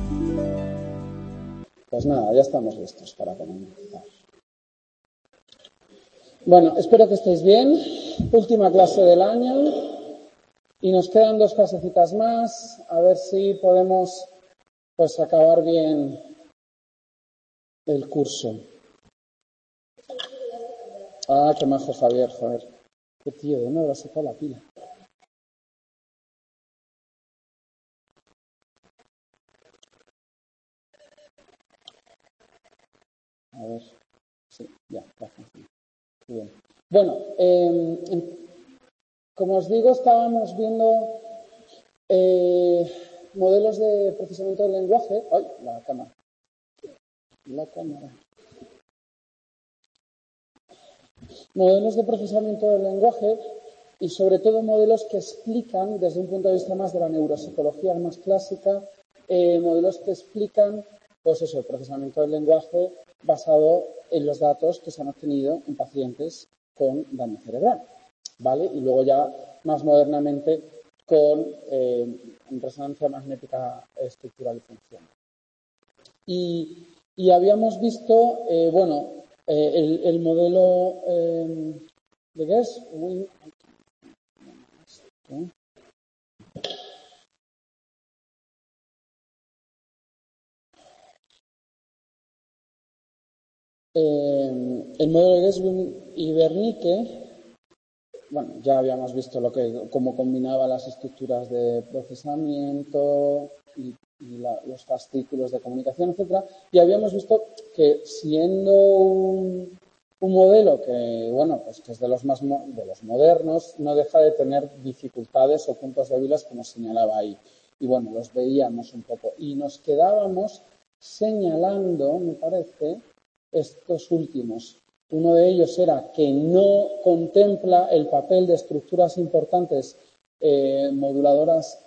Pues nada, ya estamos listos para comenzar. Bueno, espero que estéis bien. Última clase del año y nos quedan 2 clasecitas más. A ver si podemos pues acabar bien el curso. Ah, qué majo Javier, joder. Qué tío, ¿de dónde habrá sacado la pila? A ver, sí, ya, gracias. Bien. Bueno, como os digo, estábamos viendo modelos de procesamiento del lenguaje. ¡Ay, la cámara! La cámara. Modelos de procesamiento del lenguaje y sobre todo modelos que explican, desde un punto de vista más de la neuropsicología más clásica, modelos que explican, pues eso, el procesamiento del lenguaje basado en los datos que se han obtenido en pacientes con daño cerebral, ¿vale? Y luego ya más modernamente con resonancia magnética estructural y funcional. Y habíamos visto, el modelo de Guess. El modelo de Guess y Wernicke. Bueno, ya habíamos visto cómo combinaba las estructuras de procesamiento y los fascículos de comunicación, etcétera, y habíamos visto que siendo un modelo que, bueno, pues que es de los modernos, no deja de tener dificultades o puntos débiles, como señalaba ahí. Y bueno, los veíamos un poco. Y nos quedábamos señalando, me parece, estos últimos. Uno de ellos era que no contempla el papel de estructuras importantes moduladoras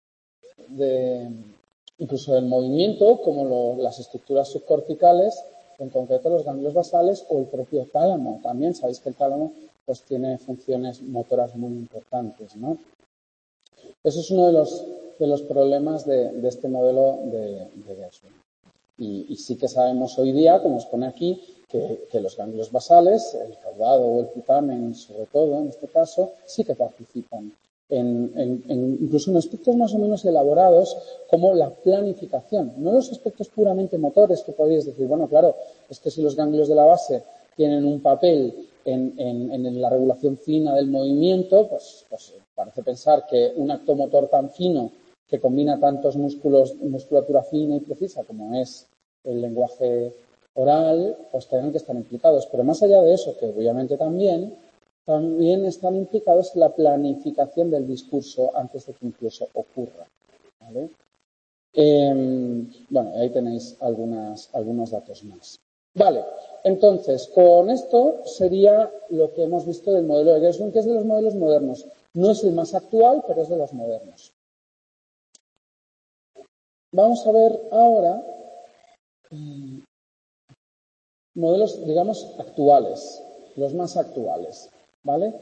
incluso del movimiento, como las estructuras subcorticales, en concreto los ganglios basales o el propio tálamo. También sabéis que el tálamo pues tiene funciones motoras muy importantes, ¿no? Eso es uno de los problemas de este modelo de Gershwin. Y sí que sabemos hoy día, como os pone aquí, que los ganglios basales, el caudado o el putamen, sobre todo en este caso, sí que participan incluso en aspectos más o menos elaborados como la planificación, no los aspectos puramente motores que podéis decir, bueno, claro, es que si los ganglios de la base tienen un papel en la regulación fina del movimiento, pues parece pensar que un acto motor tan fino que combina tantos músculos, musculatura fina y precisa como es el lenguaje oral, pues tengan que estar implicados. Pero más allá de eso, que obviamente también están implicados en la planificación del discurso antes de que incluso ocurra, ¿vale? Bueno, ahí tenéis algunos datos más. Vale, entonces, con esto sería lo que hemos visto del modelo de Gershwin, que es de los modelos modernos. No es el más actual, pero es de los modernos. Vamos a ver ahora modelos, digamos, actuales, los más actuales, ¿vale?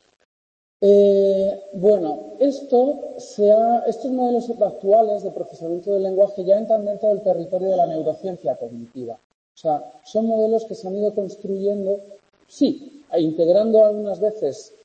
Estos modelos actuales de procesamiento del lenguaje ya entran dentro del territorio de la neurociencia cognitiva. O sea, son modelos que se han ido construyendo, sí, integrando algunas veces,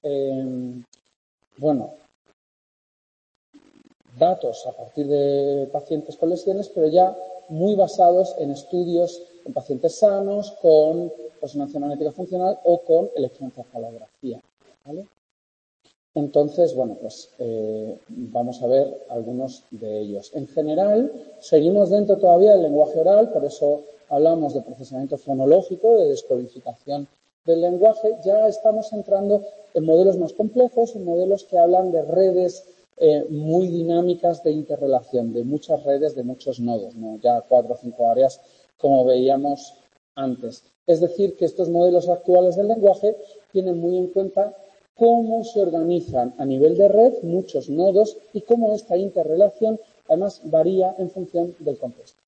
datos a partir de pacientes con lesiones, pero ya muy basados en estudios en pacientes sanos con resonancia magnética funcional o con electroencefalografía, ¿vale? Entonces, vamos a ver algunos de ellos. En general, seguimos dentro todavía del lenguaje oral, por eso hablamos de procesamiento fonológico, de descodificación del lenguaje. Ya estamos entrando en modelos más complejos, en modelos que hablan de redes muy dinámicas de interrelación, de muchas redes, de muchos nodos, ¿no? Ya 4 o 5 áreas, como veíamos antes. Es decir, que estos modelos actuales del lenguaje tienen muy en cuenta cómo se organizan a nivel de red muchos nodos y cómo esta interrelación además varía en función del contexto.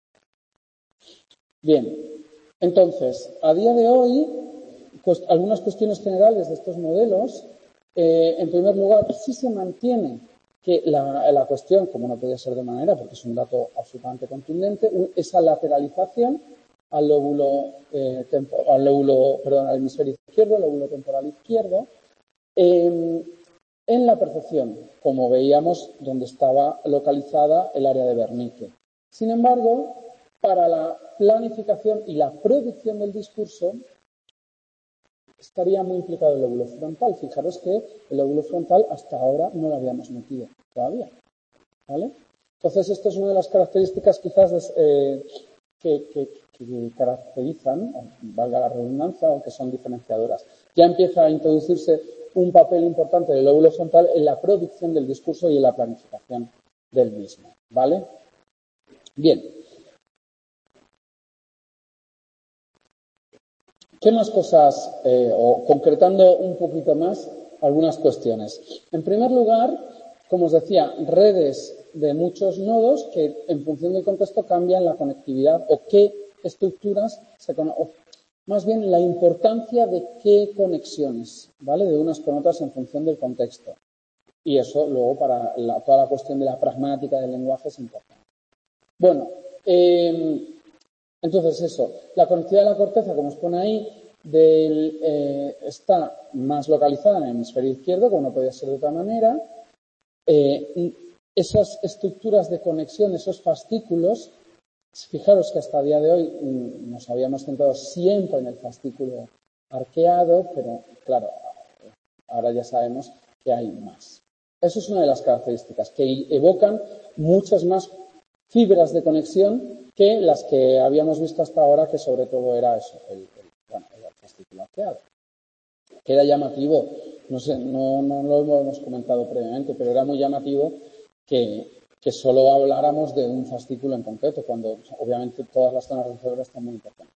Bien, entonces, a día de hoy, algunas cuestiones generales de estos modelos. En primer lugar, sí se mantiene que la cuestión, como no podía ser de manera, porque es un dato absolutamente contundente, esa lateralización al al hemisferio izquierdo, al lóbulo temporal izquierdo, en la percepción, como veíamos donde estaba localizada el área de Wernicke. Sin embargo, para la planificación y la producción del discurso estaría muy implicado el lóbulo frontal. Fijaros que el lóbulo frontal hasta ahora no lo habíamos metido todavía, ¿vale? Entonces, esto es una de las características quizás que caracterizan, valga la redundancia, o que son diferenciadoras. Ya empieza a introducirse un papel importante del lóbulo frontal en la producción del discurso y en la planificación del mismo, ¿vale? Bien. ¿Qué más cosas, o concretando un poquito más algunas cuestiones? En primer lugar, como os decía, redes de muchos nodos que en función del contexto cambian la conectividad o qué estructuras se conocen. Más bien la importancia de qué conexiones, ¿vale? De unas con otras en función del contexto. Y eso luego para toda la cuestión de la pragmática del lenguaje es importante. Bueno, entonces eso, la conectividad de la corteza, como os pone ahí, está más localizada en el hemisferio izquierdo, como no podía ser de otra manera. Esas estructuras de conexión, esos fascículos, fijaros que hasta el día de hoy nos habíamos centrado siempre en el fascículo arqueado, pero claro, ahora ya sabemos que hay más. Eso es una de las características, que evocan muchas más fibras de conexión que las que habíamos visto hasta ahora, que sobre todo era eso, el fascículo arqueado. Que era llamativo, no sé, no lo hemos comentado previamente, pero era muy llamativo que solo habláramos de un fascículo en concreto, cuando obviamente todas las zonas del cerebro están muy importantes.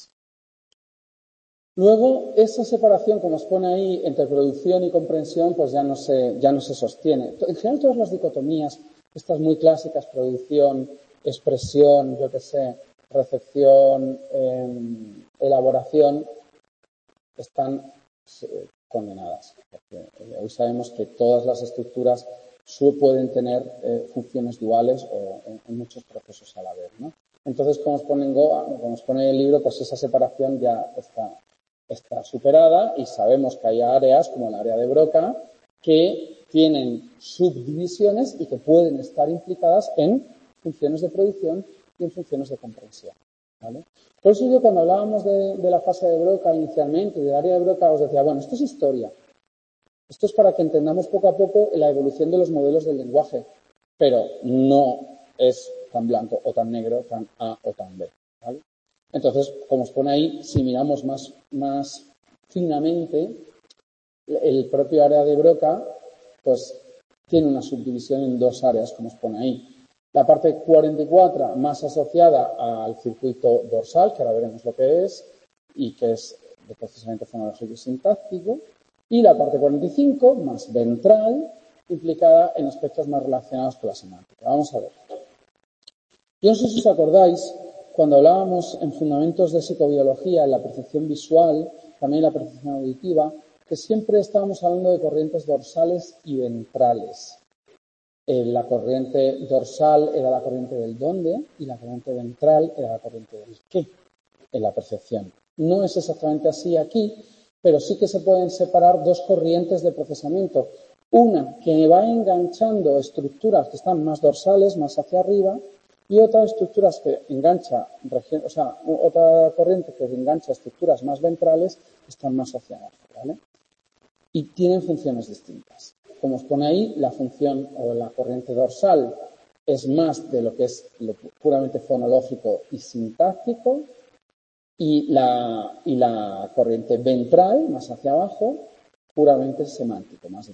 Luego, esa separación, como os pone ahí, entre producción y comprensión, pues ya no se sostiene. En general, todas las dicotomías, estas muy clásicas, producción, expresión, yo qué sé, recepción, elaboración, están condenadas. Porque hoy sabemos que todas las estructuras pueden tener funciones duales o en muchos procesos a la vez, ¿no? Entonces, como os pone en Goa, como os pone en el libro, pues esa separación ya está superada y sabemos que hay áreas, como el área de Broca, que tienen subdivisiones y que pueden estar implicadas en funciones de producción y en funciones de comprensión, ¿vale? Por eso yo cuando hablábamos de la fase de Broca inicialmente, del área de Broca, os decía, bueno, esto es historia. Esto es para que entendamos poco a poco la evolución de los modelos del lenguaje, pero no es tan blanco o tan negro, tan A o tan B, ¿vale? Entonces, como os pone ahí, si miramos más finamente, el propio área de Broca, pues tiene una subdivisión en dos áreas, como os pone ahí. La parte 44 más asociada al circuito dorsal, que ahora veremos lo que es, y que es de procesamiento fonológico y sintáctico. Y la parte 45 más ventral, implicada en aspectos más relacionados con la semántica. Vamos a ver. Yo no sé si os acordáis, cuando hablábamos en fundamentos de psicobiología, en la percepción visual, también en la percepción auditiva, que siempre estábamos hablando de corrientes dorsales y ventrales. La corriente dorsal era la corriente del dónde y la corriente ventral era la corriente del qué en la percepción. No es exactamente así aquí, pero sí que se pueden separar dos corrientes de procesamiento. Una que va enganchando estructuras que están más dorsales, más hacia arriba, y otras estructuras que engancha, otra corriente que engancha estructuras más ventrales que están más hacia abajo, ¿vale? Y tienen funciones distintas. Como os pone ahí, la función o la corriente dorsal es más de lo que es lo puramente fonológico y sintáctico, y la corriente ventral, más hacia abajo, puramente semántico, más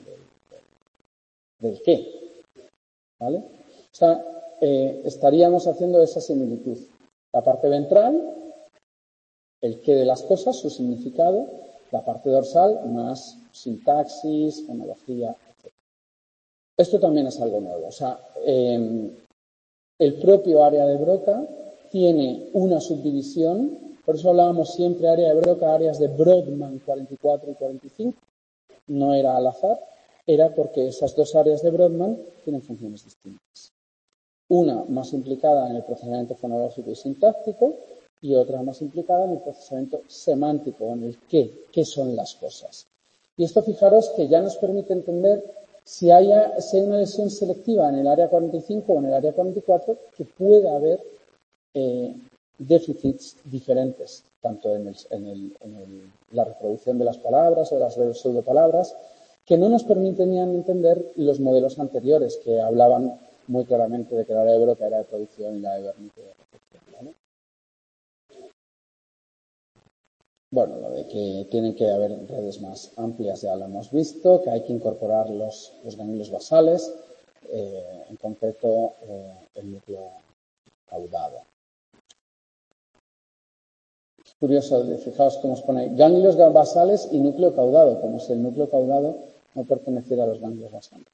del qué, ¿vale? O sea, estaríamos haciendo esa similitud. La parte ventral, el qué de las cosas, su significado; la parte dorsal, más sintaxis, fonología, etc. Esto también es algo nuevo. O sea, el propio área de Broca tiene una subdivisión, por eso hablábamos siempre área de Broca, áreas de Brodmann 44 y 45, no era al azar. era porque esas dos áreas de Brodmann tienen funciones distintas. Una más implicada en el procesamiento fonológico y sintáctico y otra más implicada en el procesamiento semántico, en el qué son las cosas. Y esto, fijaros, que ya nos permite entender si hay una lesión selectiva en el área 45 o en el área 44, que puede haber déficits diferentes, tanto en la reproducción de las palabras o de las pseudopalabras, que no nos permitían entender los modelos anteriores, que hablaban muy claramente de que el área de Broca era de producción y la de Wernicke de recepción, ¿vale? Bueno, lo de que tienen que haber redes más amplias ya lo hemos visto, que hay que incorporar los ganglios basales, en concreto el núcleo caudado. Es curioso, fijaos cómo os pone ganglios basales y núcleo caudado, como si el núcleo caudado no perteneciera a los ganglios basales.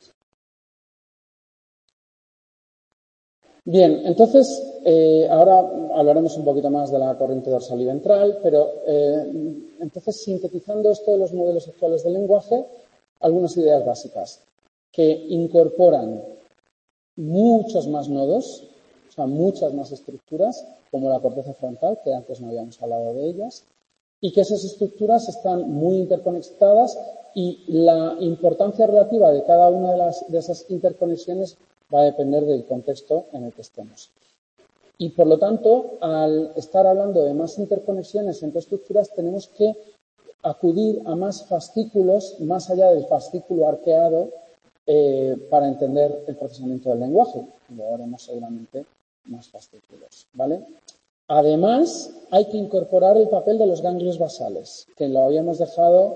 Bien, entonces, ahora hablaremos un poquito más de la corriente dorsal y ventral, pero entonces, sintetizando esto de los modelos actuales del lenguaje, algunas ideas básicas que incorporan muchos más nodos, o sea, muchas más estructuras, como la corteza frontal, que antes no habíamos hablado de ellas, y que esas estructuras están muy interconectadas y la importancia relativa de cada una de esas interconexiones va a depender del contexto en el que estemos. Y, por lo tanto, al estar hablando de más interconexiones entre estructuras, tenemos que acudir a más fascículos, más allá del fascículo arqueado, para entender el procesamiento del lenguaje. Luego haremos seguramente más fascículos, ¿vale? Además, hay que incorporar el papel de los ganglios basales, que lo habíamos dejado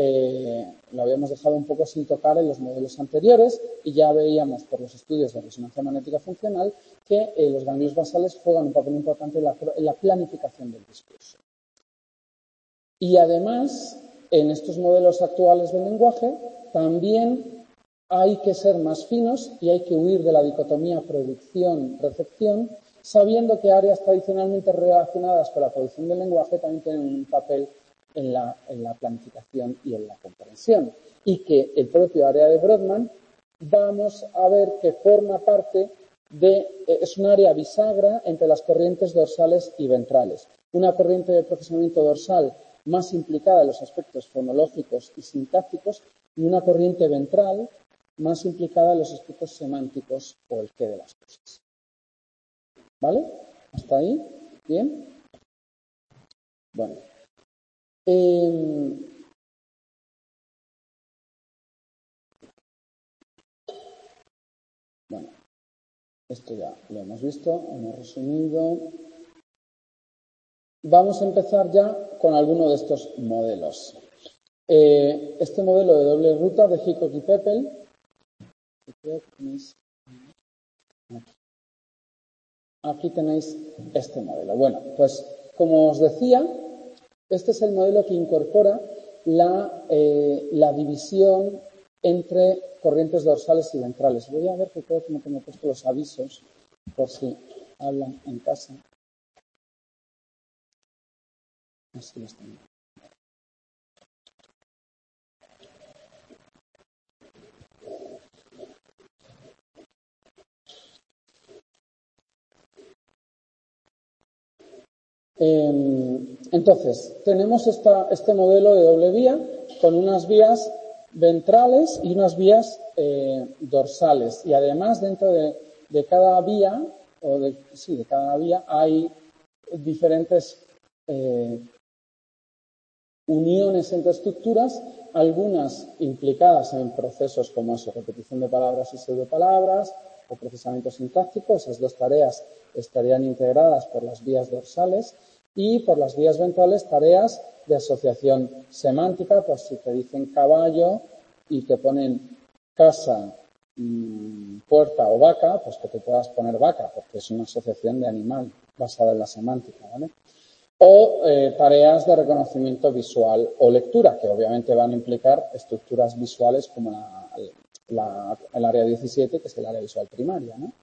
un poco sin tocar en los modelos anteriores, y ya veíamos por los estudios de resonancia magnética funcional que los ganglios basales juegan un papel importante en la planificación del discurso. Y además, en estos modelos actuales del lenguaje, también hay que ser más finos y hay que huir de la dicotomía producción-recepción, sabiendo que áreas tradicionalmente relacionadas con la producción del lenguaje también tienen un papel en la planificación y en la comprensión. Y que el propio área de Brodmann vamos a ver que forma parte es un área bisagra entre las corrientes dorsales y ventrales. Una corriente de procesamiento dorsal más implicada en los aspectos fonológicos y sintácticos y una corriente ventral más implicada en los aspectos semánticos o el qué de las cosas. ¿Vale? ¿Hasta ahí? ¿Bien? Bueno. Bueno, esto ya lo hemos visto, hemos resumido. Vamos a empezar ya con alguno de estos modelos. Este modelo de doble ruta de Hickok y Peppel, aquí tenéis este modelo. Bueno, pues como os decía, este es el modelo que incorpora la división entre corrientes dorsales y ventrales. Voy a ver que creo que no tengo puesto los avisos por si hablan en casa. Así los tengo. Entonces, tenemos este modelo de doble vía con unas vías ventrales y unas vías dorsales. Y además, dentro de cada vía, de cada vía, hay diferentes uniones entre estructuras, algunas implicadas en procesos como eso, repetición de palabras y pseudopalabras, o procesamiento sintáctico. Esas dos tareas estarían integradas por las vías dorsales y por las vías ventrales tareas de asociación semántica, pues si te dicen caballo y te ponen casa, puerta o vaca, pues que te puedas poner vaca, porque es una asociación de animal basada en la semántica, ¿vale? O tareas de reconocimiento visual o lectura, que obviamente van a implicar estructuras visuales como el área 17, que es el área visual primaria, ¿no?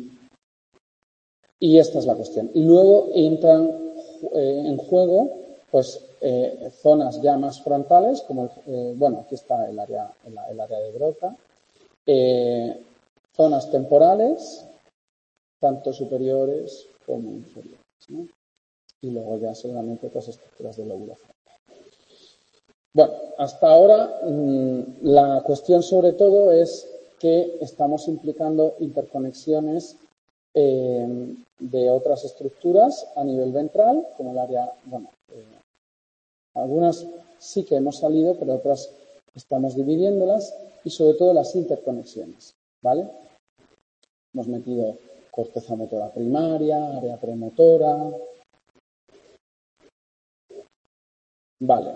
Y esta es la cuestión. Y luego entran en juego pues zonas ya más frontales, como bueno, aquí está el área de Broca, zonas temporales, tanto superiores como inferiores, ¿no? Y luego ya seguramente otras estructuras del lóbulo frontal. Bueno, hasta ahora la cuestión sobre todo es que estamos implicando interconexiones de otras estructuras a nivel ventral, como el área, bueno, algunas sí que hemos salido, pero otras estamos dividiéndolas, y sobre todo las interconexiones, ¿vale? Hemos metido corteza motora primaria, área premotora. Vale.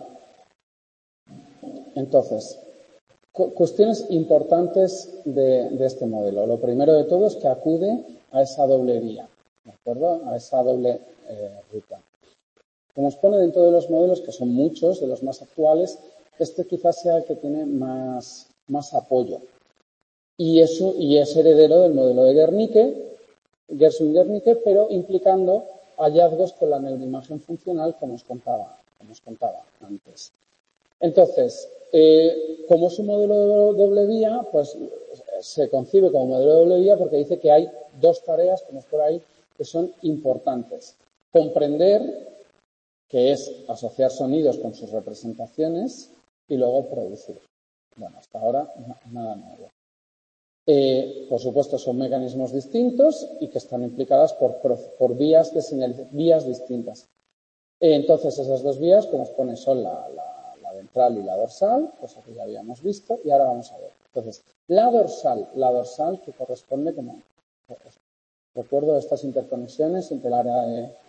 Entonces, cuestiones importantes de este modelo. Lo primero de todo es que acude a esa doble vía, ¿de acuerdo? A esa doble ruta. Como os pone dentro de los modelos, que son muchos, de los más actuales, este quizás sea el que tiene más apoyo. Y es heredero del modelo de Gershwin-Guernicke, pero implicando hallazgos con la neuroimagen funcional, como os contaba antes. Entonces, como es un modelo de doble vía, pues se concibe como modelo de doble vía porque dice que hay dos tareas, como es por ahí, que son importantes. Comprender, que es asociar sonidos con sus representaciones, y luego producir. Bueno, hasta ahora nada nuevo. Por supuesto, son mecanismos distintos y que están implicadas por vías de señalización, vías distintas. Entonces, esas dos vías, como os pone, son la ventral y la dorsal, cosa que ya habíamos visto, y ahora vamos a ver. Entonces, la dorsal que corresponde, como recuerdo, estas interconexiones entre el área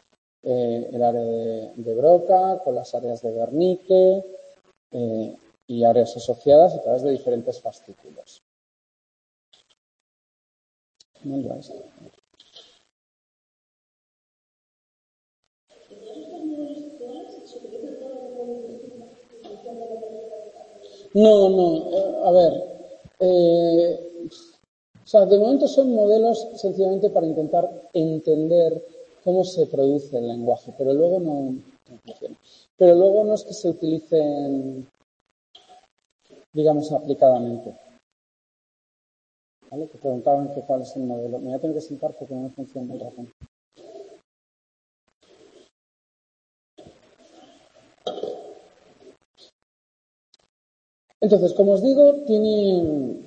de Broca con las áreas de Wernicke y áreas asociadas a través de diferentes fascículos. No, a ver, o sea, de momento son modelos sencillamente para intentar entender cómo se produce el lenguaje, pero luego no funciona. Pero luego no es que se utilicen, digamos, aplicadamente. ¿Vale? Que preguntaban que cuál es el modelo. Me voy a tener que sentar porque no me funciona el ratón. Entonces, como os digo, tiene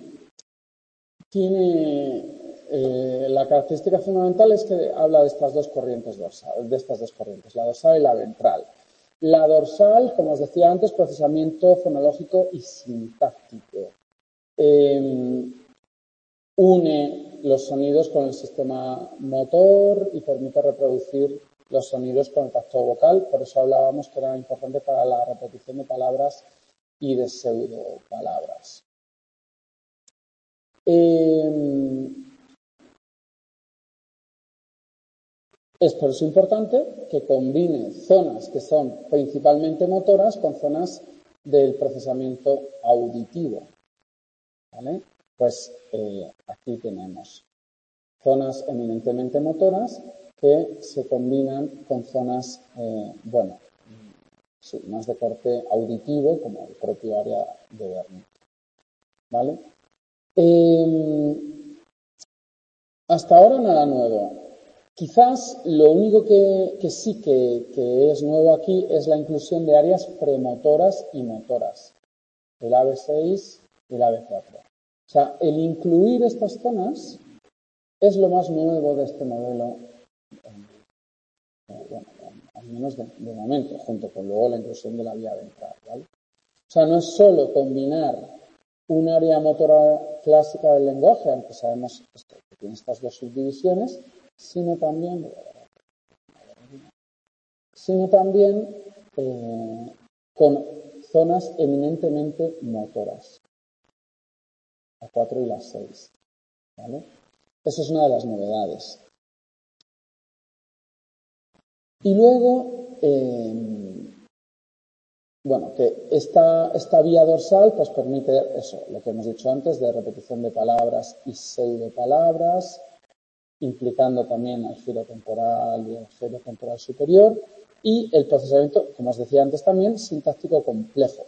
la característica fundamental es que habla de estas dos corrientes la dorsal y la ventral. La dorsal, como os decía antes, procesamiento fonológico y sintáctico. Une los sonidos con el sistema motor y permite reproducir los sonidos con el tacto vocal. Por eso hablábamos que era importante para la repetición de palabras y de pseudopalabras. Es por eso importante que combine zonas que son principalmente motoras con zonas del procesamiento auditivo. ¿Vale? Pues aquí tenemos zonas eminentemente motoras que se combinan con zonas, más de corte auditivo, como el propio área de Wernicke. ¿Vale? Hasta ahora nada nuevo. Quizás lo único que sí que es nuevo aquí es la inclusión de áreas premotoras y motoras, el AB6 y el AB4. O sea, el incluir estas zonas es lo más nuevo de este modelo, al menos de momento, junto con luego la inclusión de la vía ventral, ¿vale? O sea, no es solo combinar un área motora clásica del lenguaje, aunque sabemos que tiene estas dos subdivisiones, sino también con zonas eminentemente motoras, la 4 y la 6. ¿Vale? Esa es una de las novedades. Y luego, que esta vía dorsal pues permite eso, lo que hemos dicho antes, de repetición de palabras y pseudopalabras, implicando también al giro temporal y al giro temporal superior, y el procesamiento, como os decía antes también, sintáctico complejo.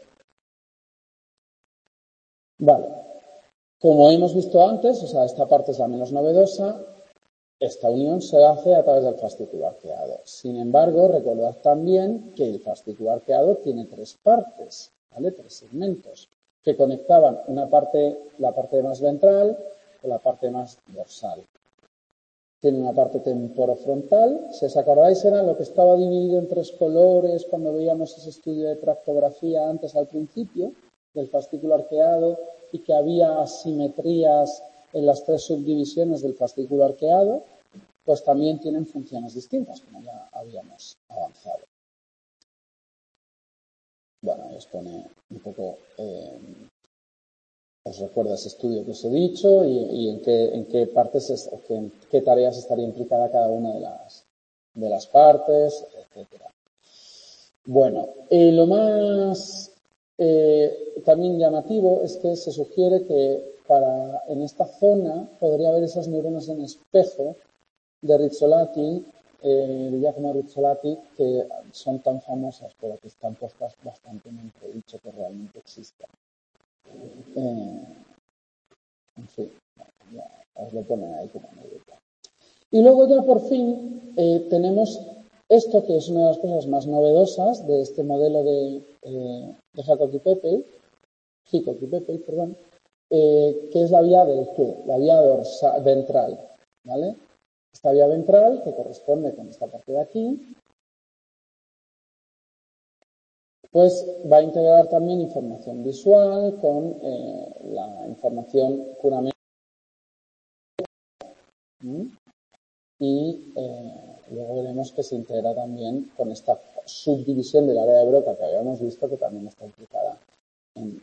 Vale. Como hemos visto antes, o sea, esta parte es la menos novedosa, esta unión se hace a través del fascículo arqueado. Sin embargo, recordad también que el fascículo arqueado tiene tres partes, ¿vale? Tres segmentos que conectaban la parte más ventral con la parte más dorsal. Tiene una parte temporofrontal, si os acordáis era lo que estaba dividido en tres colores cuando veíamos ese estudio de tractografía antes al principio del fascículo arqueado y que había asimetrías en las tres subdivisiones del fascículo arqueado, pues también tienen funciones distintas, como ya habíamos avanzado. Bueno, ahí os pone un poco, os recuerda ese estudio que os he dicho y en qué partes, en qué tareas estaría implicada cada una de las partes, etcétera. Bueno, lo más también llamativo es que se sugiere que en esta zona podría haber esas neuronas en espejo de Rizzolatti, de Giacomo Rizzolatti, que son tan famosas, pero que están puestas bastante en entredicho que realmente existan. En fin, ya os lo ponen ahí como anécdota. Y luego ya por fin tenemos esto que es una de las cosas más novedosas de este modelo de Hickok y Peppel, que es la vía del qué, la vía ventral, ¿vale? Esta vía ventral, que corresponde con esta parte de aquí, pues va a integrar también información visual con la información puramente y luego veremos que se integra también con esta subdivisión del área de Broca que habíamos visto que también está implicada en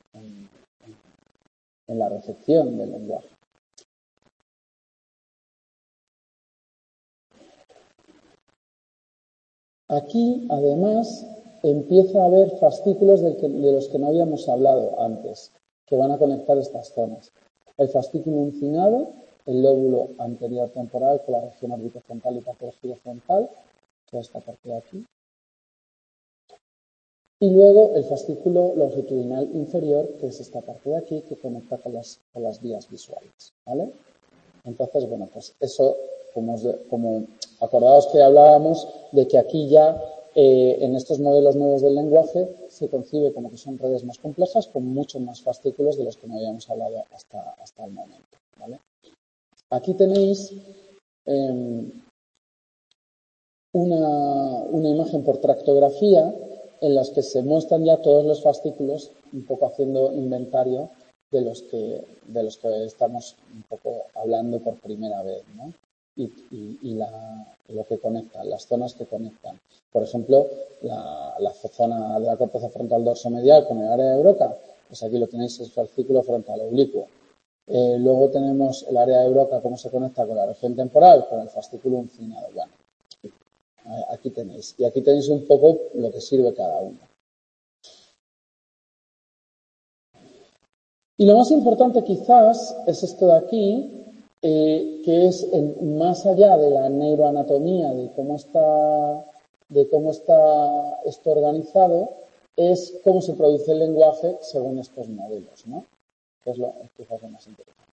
la recepción del lenguaje. Aquí, además, empieza a haber fascículos de los que no habíamos hablado antes, que van a conectar estas zonas. El fascículo uncinado, el lóbulo anterior temporal con la región orbitofrontal y parte girofrontal, toda esta parte de aquí. Y luego el fascículo longitudinal inferior, que es esta parte de aquí, que conecta con las vías visuales, ¿vale? Entonces, bueno, pues eso, como acordaos que hablábamos de que aquí ya en estos modelos nuevos del lenguaje se concibe como que son redes más complejas con muchos más fascículos de los que no habíamos hablado hasta el momento, ¿vale? Aquí tenéis una imagen por tractografía en las que se muestran ya todos los fascículos, un poco haciendo inventario de los que estamos un poco hablando por primera vez, ¿no? Y lo que conectan, las zonas que conectan. Por ejemplo, la zona de la corteza frontal dorsomedial con el área de Broca, pues aquí lo tenéis, es fascículo frontal oblicuo. Luego tenemos el área de Broca, cómo se conecta con la región temporal, con el fascículo uncinado. Bueno, aquí tenéis. Y aquí tenéis un poco lo que sirve cada uno. Y lo más importante quizás es esto de aquí, que es más allá de la neuroanatomía, de cómo está esto organizado, es cómo se produce el lenguaje según estos modelos, ¿no? Que es quizás lo más interesante.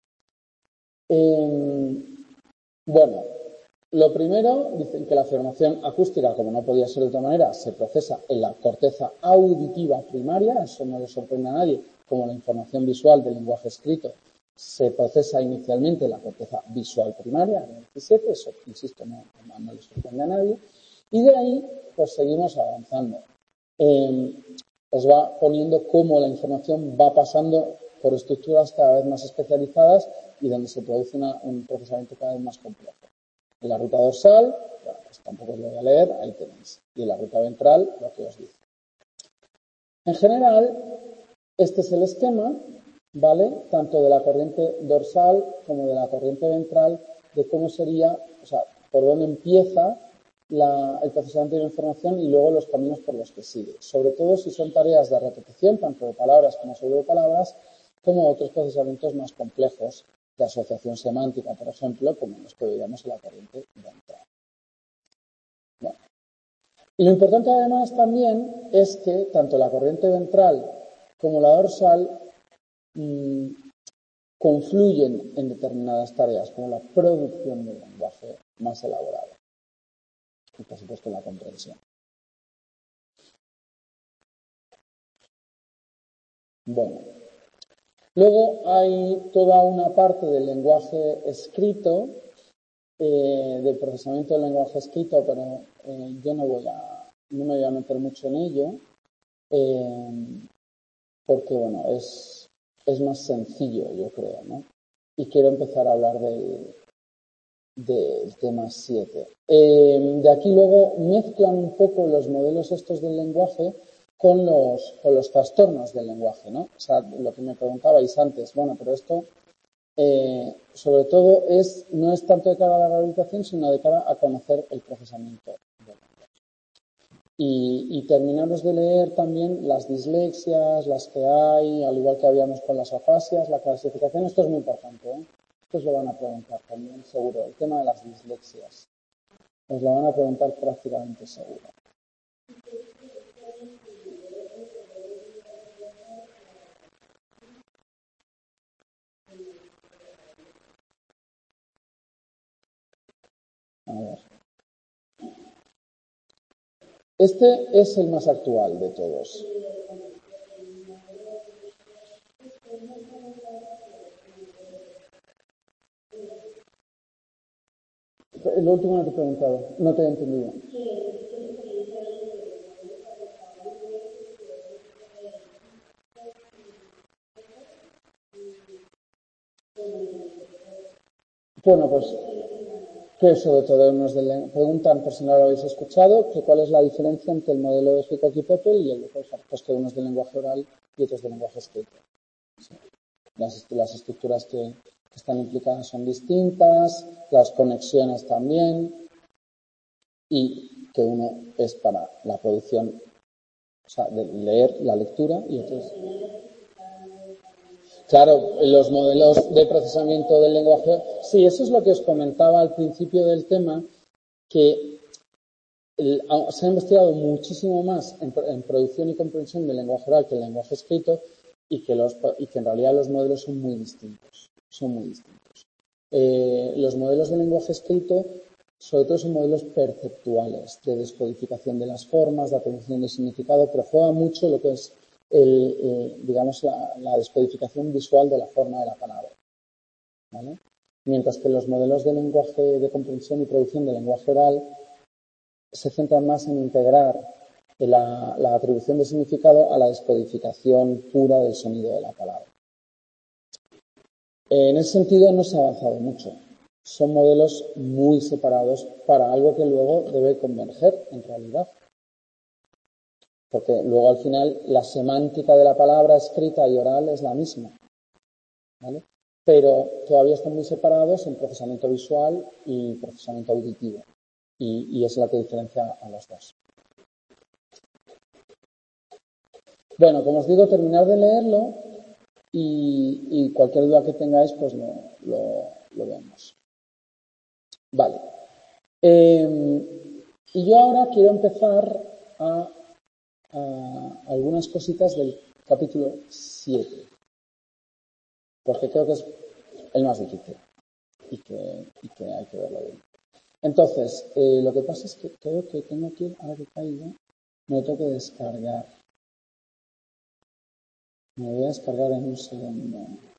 Bueno, lo primero, dicen que la formación acústica, como no podía ser de otra manera, se procesa en la corteza auditiva primaria, eso no le sorprende a nadie, como la información visual del lenguaje escrito se procesa inicialmente en la corteza visual primaria, en el 17, eso, insisto, no le sorprende a nadie, y de ahí, pues seguimos avanzando. Os va poniendo cómo la información va pasando por estructuras cada vez más especializadas y donde se produce un procesamiento cada vez más complejo. En la ruta dorsal, bueno, pues tampoco os lo voy a leer, ahí tenéis. Y en la ruta ventral, lo que os dice. En general, este es el esquema, ¿vale? Tanto de la corriente dorsal como de la corriente ventral, de cómo sería, o sea, por dónde empieza el procesamiento de la información y luego los caminos por los que sigue. Sobre todo si son tareas de repetición, tanto de palabras como pseudopalabras, como otros procesamientos más complejos de asociación semántica, por ejemplo, como los que veíamos en la corriente ventral. Bueno. Lo importante además también es que tanto la corriente ventral como la dorsal confluyen en determinadas tareas, como la producción del lenguaje más elaborado y, por supuesto, la comprensión. Bueno, luego hay toda una parte del lenguaje escrito, del procesamiento del lenguaje escrito, pero yo no me voy a meter mucho en ello, porque bueno, es más sencillo, yo creo, ¿no? Y quiero empezar a hablar del tema 7. De aquí luego mezclan un poco los modelos estos del lenguaje con los trastornos del lenguaje, ¿no? O sea, lo que me preguntabais antes, bueno, pero esto sobre todo no es tanto de cara a la rehabilitación, sino de cara a conocer el procesamiento del lenguaje. Y terminamos de leer también las dislexias, las que hay, al igual que habíamos con las afasias, la clasificación. Esto es muy importante, ¿eh? Esto os lo van a preguntar también, seguro. El tema de las dislexias. Os lo van a preguntar prácticamente seguro. A ver. Este es el más actual de todos. El último no te he preguntado, no te he entendido. Bueno, pues que sobre todo nos preguntan, por si no lo habéis escuchado, que cuál es la diferencia entre el modelo de Hickok y Peppel y el de Colhart, pues que uno es de lenguaje oral y otro es de lenguaje escrito. Sí. Las estructuras que están implicadas son distintas, las conexiones también, y que uno es para la producción, o sea, de leer la lectura, y otro es... Claro, los modelos de procesamiento del lenguaje, sí, eso es lo que os comentaba al principio del tema, que se ha investigado muchísimo más en producción y comprensión del lenguaje oral que el lenguaje escrito, y que en realidad los modelos son muy distintos. Los modelos de lenguaje escrito, sobre todo, son modelos perceptuales, de descodificación de las formas, de atribución de significado, pero juega mucho lo que es digamos, la descodificación visual de la forma de la palabra, ¿vale? Mientras que los modelos de lenguaje de comprensión y producción del lenguaje oral se centran más en integrar la atribución de significado a la descodificación pura del sonido de la palabra. En ese sentido no se ha avanzado mucho. Son modelos muy separados para algo que luego debe converger en realidad. Porque luego al final la semántica de la palabra escrita y oral es la misma, ¿vale? Pero todavía están muy separados en procesamiento visual y procesamiento auditivo. Y es la que diferencia a los dos. Bueno, como os digo, terminar de leerlo y cualquier duda que tengáis, pues lo vemos. Vale. Y yo ahora quiero empezar a algunas cositas del capítulo 7, porque creo que es el más difícil y que hay que verlo bien. Entonces, lo que pasa es que creo que tengo que ir, ahora que caigo, me lo tengo que descargar. Me voy a descargar en un segundo.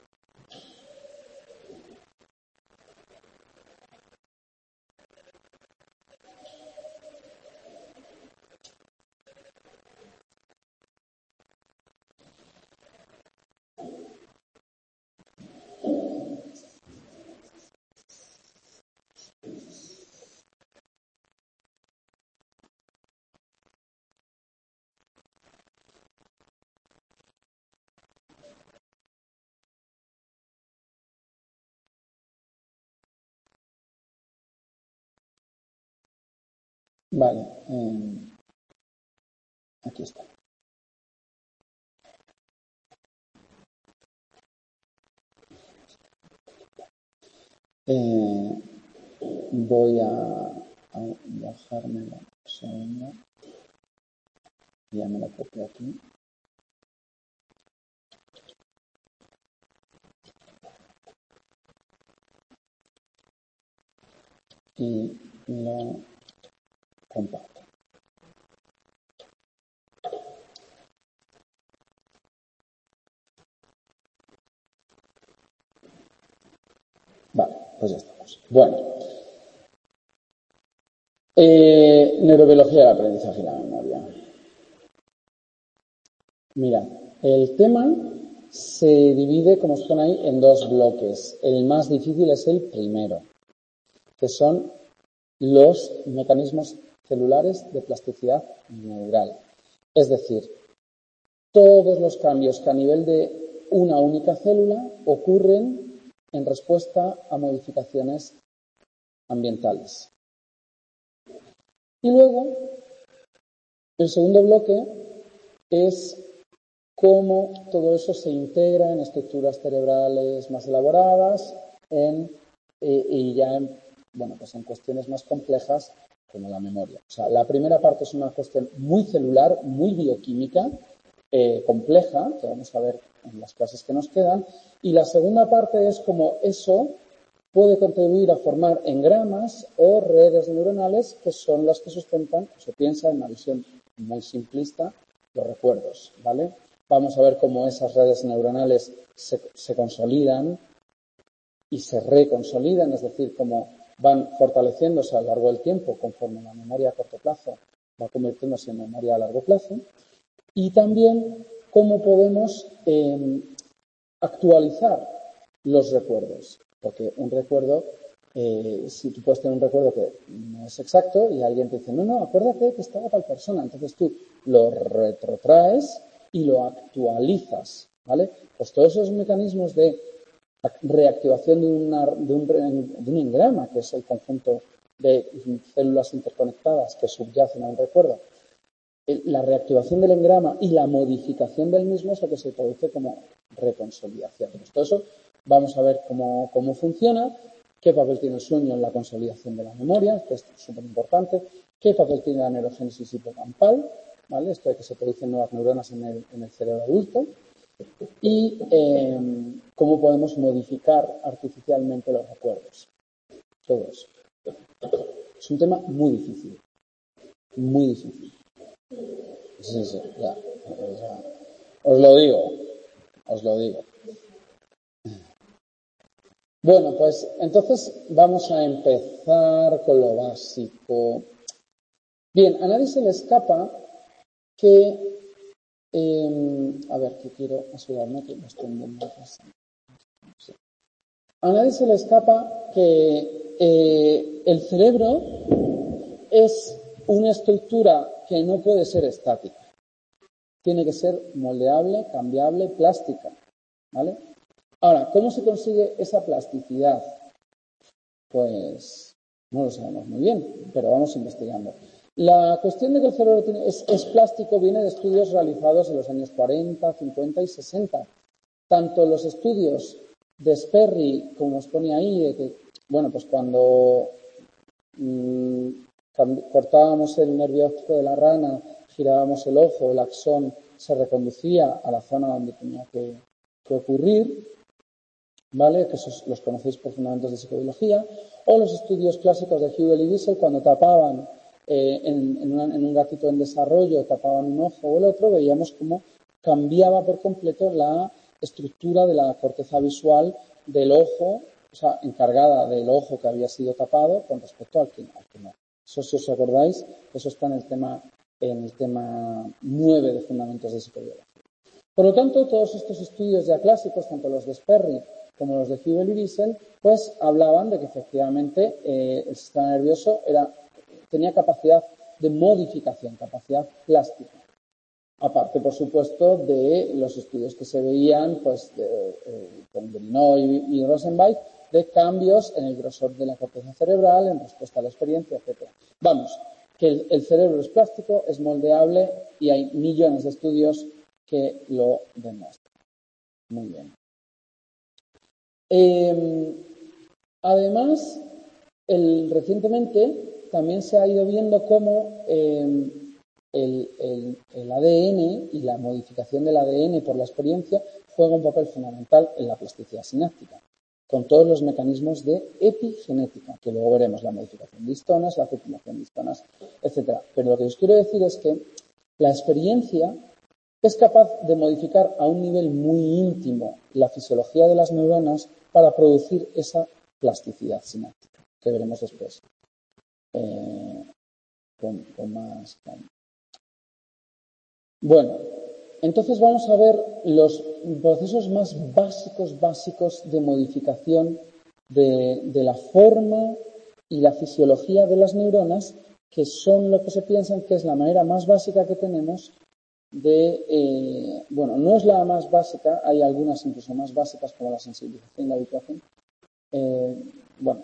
Vale, aquí está. Voy a bajármelo un segundo. Ya me lo copio aquí. Y lo comparto. Vale, pues ya estamos. Bueno, neurobiología del aprendizaje y la memoria. Mira, el tema se divide, como os pone ahí, en dos bloques. El más difícil es el primero, que son los mecanismos celulares de plasticidad neural. Es decir, todos los cambios que a nivel de una única célula ocurren en respuesta a modificaciones ambientales. Y luego, el segundo bloque es cómo todo eso se integra en estructuras cerebrales más elaboradas y ya pues en cuestiones más complejas como la memoria. O sea, la primera parte es una cuestión muy celular, muy bioquímica, compleja, que vamos a ver en las clases que nos quedan, y la segunda parte es cómo eso puede contribuir a formar engramas o redes neuronales que son las que sustentan, se piensa en una visión muy simplista, los recuerdos, ¿vale? Vamos a ver cómo esas redes neuronales se consolidan y se reconsolidan, es decir, cómo van fortaleciéndose a lo largo del tiempo conforme la memoria a corto plazo va convirtiéndose en memoria a largo plazo. Y también cómo podemos actualizar los recuerdos. Porque un recuerdo, si tú puedes tener un recuerdo que no es exacto y alguien te dice, no, acuérdate que estaba tal persona. Entonces tú lo retrotraes y lo actualizas, ¿vale? Pues todos esos mecanismos de reactivación de un engrama, que es el conjunto de células interconectadas que subyacen a un recuerdo, la reactivación del engrama y la modificación del mismo es lo que se produce como reconsolidación. Pues todo eso vamos a ver cómo funciona, qué papel tiene el sueño en la consolidación de la memoria, que es súper importante, qué papel tiene la neurogénesis hipocampal, ¿vale? Esto de que se producen nuevas neuronas en el cerebro adulto, y cómo podemos modificar artificialmente los recuerdos. Todo eso. Es un tema muy difícil. Muy difícil. Sí, ya. Os lo digo. Bueno, pues entonces vamos a empezar con lo básico. Bien, a nadie se le escapa que... a ver, que quiero asegurarme que no estoy muy mal. Sí. A nadie se le escapa que el cerebro es una estructura que no puede ser estática. Tiene que ser moldeable, cambiable, plástica, ¿vale? Ahora, ¿cómo se consigue esa plasticidad? Pues no lo sabemos muy bien, pero vamos investigando. La cuestión de que el cerebro es plástico viene de estudios realizados en los años 40, 50 y 60. Tanto los estudios de Sperry, como os pone ahí, de que, bueno, pues cuando cortábamos el nervio óptico de la rana, girábamos el ojo, el axón se reconducía a la zona donde tenía que ocurrir, ¿vale? Que esos los conocéis por fundamentos de psicobiología, o los estudios clásicos de Hugel y Wiesel, cuando tapaban en un gatito en desarrollo, tapaban un ojo o el otro, veíamos cómo cambiaba por completo la estructura de la corteza visual del ojo, o sea, encargada del ojo que había sido tapado con respecto al que no. Eso, si os acordáis, eso está en el tema 9 de fundamentos de psicobiología. Por lo tanto, todos estos estudios ya clásicos, tanto los de Sperry como los de Hugel y Wiesel, pues hablaban de que efectivamente el sistema nervioso tenía capacidad de modificación, capacidad plástica. Aparte, por supuesto, de los estudios que se veían pues, con Greenau y Rosenweig, de cambios en el grosor de la corteza cerebral en respuesta a la experiencia, etc. Vamos, que el cerebro es plástico, es moldeable y hay millones de estudios que lo demuestran. Muy bien. Además, recientemente también se ha ido viendo cómo el ADN y la modificación del ADN por la experiencia juega un papel fundamental en la plasticidad sináptica, con todos los mecanismos de epigenética, que luego veremos, la modificación de histonas, la fecundación de histonas, etcétera. Pero lo que os quiero decir es que la experiencia es capaz de modificar a un nivel muy íntimo la fisiología de las neuronas para producir esa plasticidad sináptica, que veremos después con más calma. Bueno, entonces vamos a ver los procesos más básicos de modificación de la forma y la fisiología de las neuronas, que son lo que se piensan que es la manera más básica que tenemos de, bueno, no es la más básica, hay algunas incluso más básicas como la sensibilización y la habituación, bueno,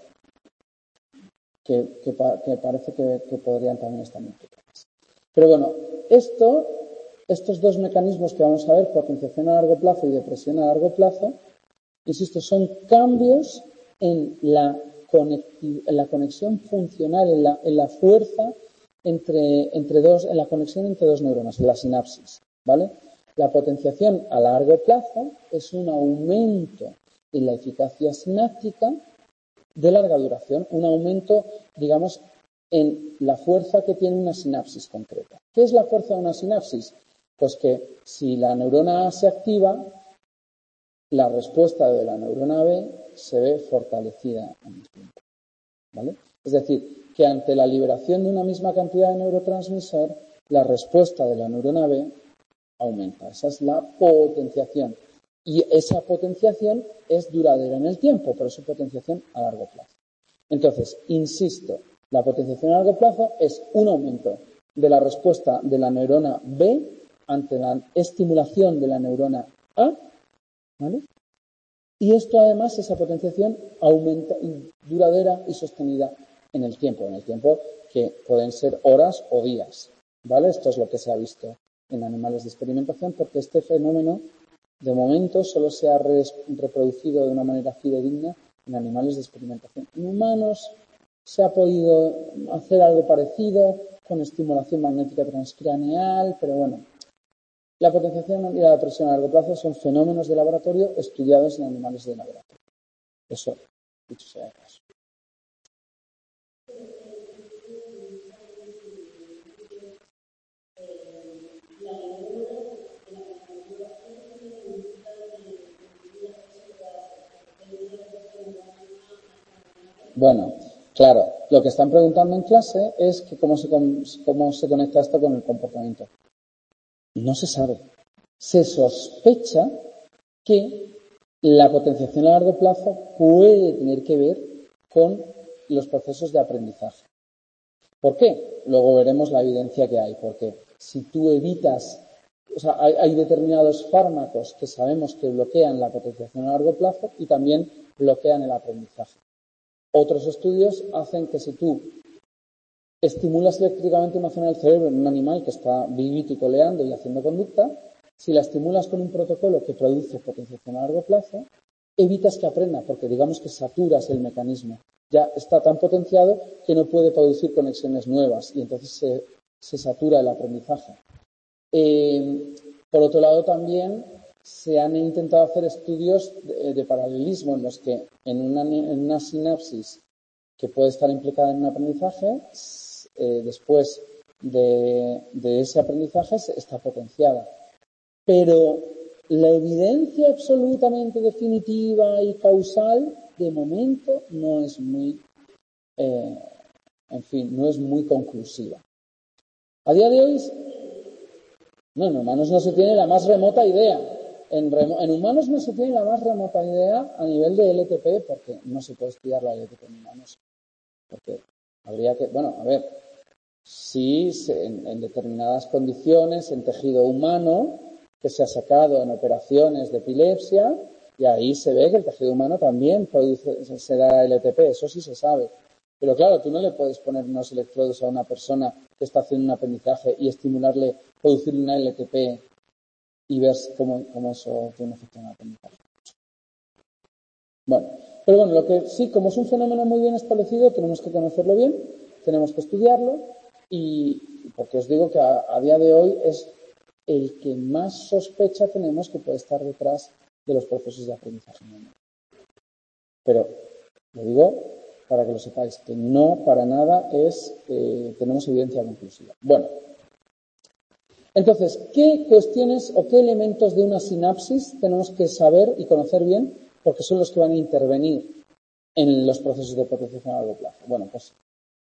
que parece que podrían también estar implicadas. Pero bueno, estos dos mecanismos que vamos a ver, potenciación a largo plazo y depresión a largo plazo, insisto, son cambios en la conexión funcional, en la fuerza en la conexión entre dos neuronas, en la sinapsis, ¿vale? La potenciación a largo plazo es un aumento en la eficacia sináptica de larga duración, un aumento, digamos, en la fuerza que tiene una sinapsis concreta. ¿Qué es la fuerza de una sinapsis? Pues que si la neurona A se activa, la respuesta de la neurona B se ve fortalecida en el tiempo, ¿vale? Es decir, que ante la liberación de una misma cantidad de neurotransmisor, la respuesta de la neurona B aumenta. Esa es la potenciación. Y esa potenciación es duradera en el tiempo, por eso potenciación a largo plazo. Entonces, insisto, la potenciación a largo plazo es un aumento de la respuesta de la neurona B ante la estimulación de la neurona A, ¿vale? Y esto además, esa potenciación aumenta, duradera y sostenida en el tiempo que pueden ser horas o días, ¿vale? Esto es lo que se ha visto en animales de experimentación, porque este fenómeno de momento solo se ha reproducido de una manera fidedigna en animales de experimentación. En humanos se ha podido hacer algo parecido con estimulación magnética transcraneal, pero bueno, la potenciación y la depresión a largo plazo son fenómenos de laboratorio estudiados en animales de laboratorio. Eso, dicho sea de paso. Bueno, claro, lo que están preguntando en clase es que cómo se conecta esto con el comportamiento. No se sabe. Se sospecha que la potenciación a largo plazo puede tener que ver con los procesos de aprendizaje. ¿Por qué? Luego veremos la evidencia que hay. Porque si tú evitas, o sea, hay determinados fármacos que sabemos que bloquean la potenciación a largo plazo y también bloquean el aprendizaje. Otros estudios hacen que si tú estimulas eléctricamente una zona del cerebro en un animal que está vivito y coleando y haciendo conducta, si la estimulas con un protocolo que produce potenciación a largo plazo, evitas que aprenda, porque digamos que saturas el mecanismo. Ya está tan potenciado que no puede producir conexiones nuevas y entonces se satura el aprendizaje. Por otro lado, también se han intentado hacer estudios de paralelismo en los que en una sinapsis que puede estar implicada en un aprendizaje, después de ese aprendizaje está potenciada. Pero la evidencia absolutamente definitiva y causal, de momento, no es muy, no es muy conclusiva. A día de hoy, no, en humanos no se tiene la más remota idea. En humanos no se tiene la más remota idea a nivel de LTP, porque no se puede estudiar la LTP en humanos. Porque habría que, bueno, a ver, sí, en determinadas condiciones, en tejido humano, que se ha sacado en operaciones de epilepsia, y ahí se ve que el tejido humano también se da LTP, eso sí se sabe. Pero claro, tú no le puedes poner unos electrodos a una persona que está haciendo un aprendizaje y estimularle, producirle una LTP y ver cómo eso tiene efecto en el aprendizaje. Bueno, pero bueno, lo que sí, como es un fenómeno muy bien establecido, tenemos que conocerlo bien, tenemos que estudiarlo y porque os digo que a día de hoy es el que más sospecha tenemos que puede estar detrás de los procesos de aprendizaje neuronal. Pero lo digo para que lo sepáis, que no para nada tenemos evidencia conclusiva. Bueno, entonces, ¿qué cuestiones o qué elementos de una sinapsis tenemos que saber y conocer bien? Porque son los que van a intervenir en los procesos de potenciación a largo plazo. Bueno, pues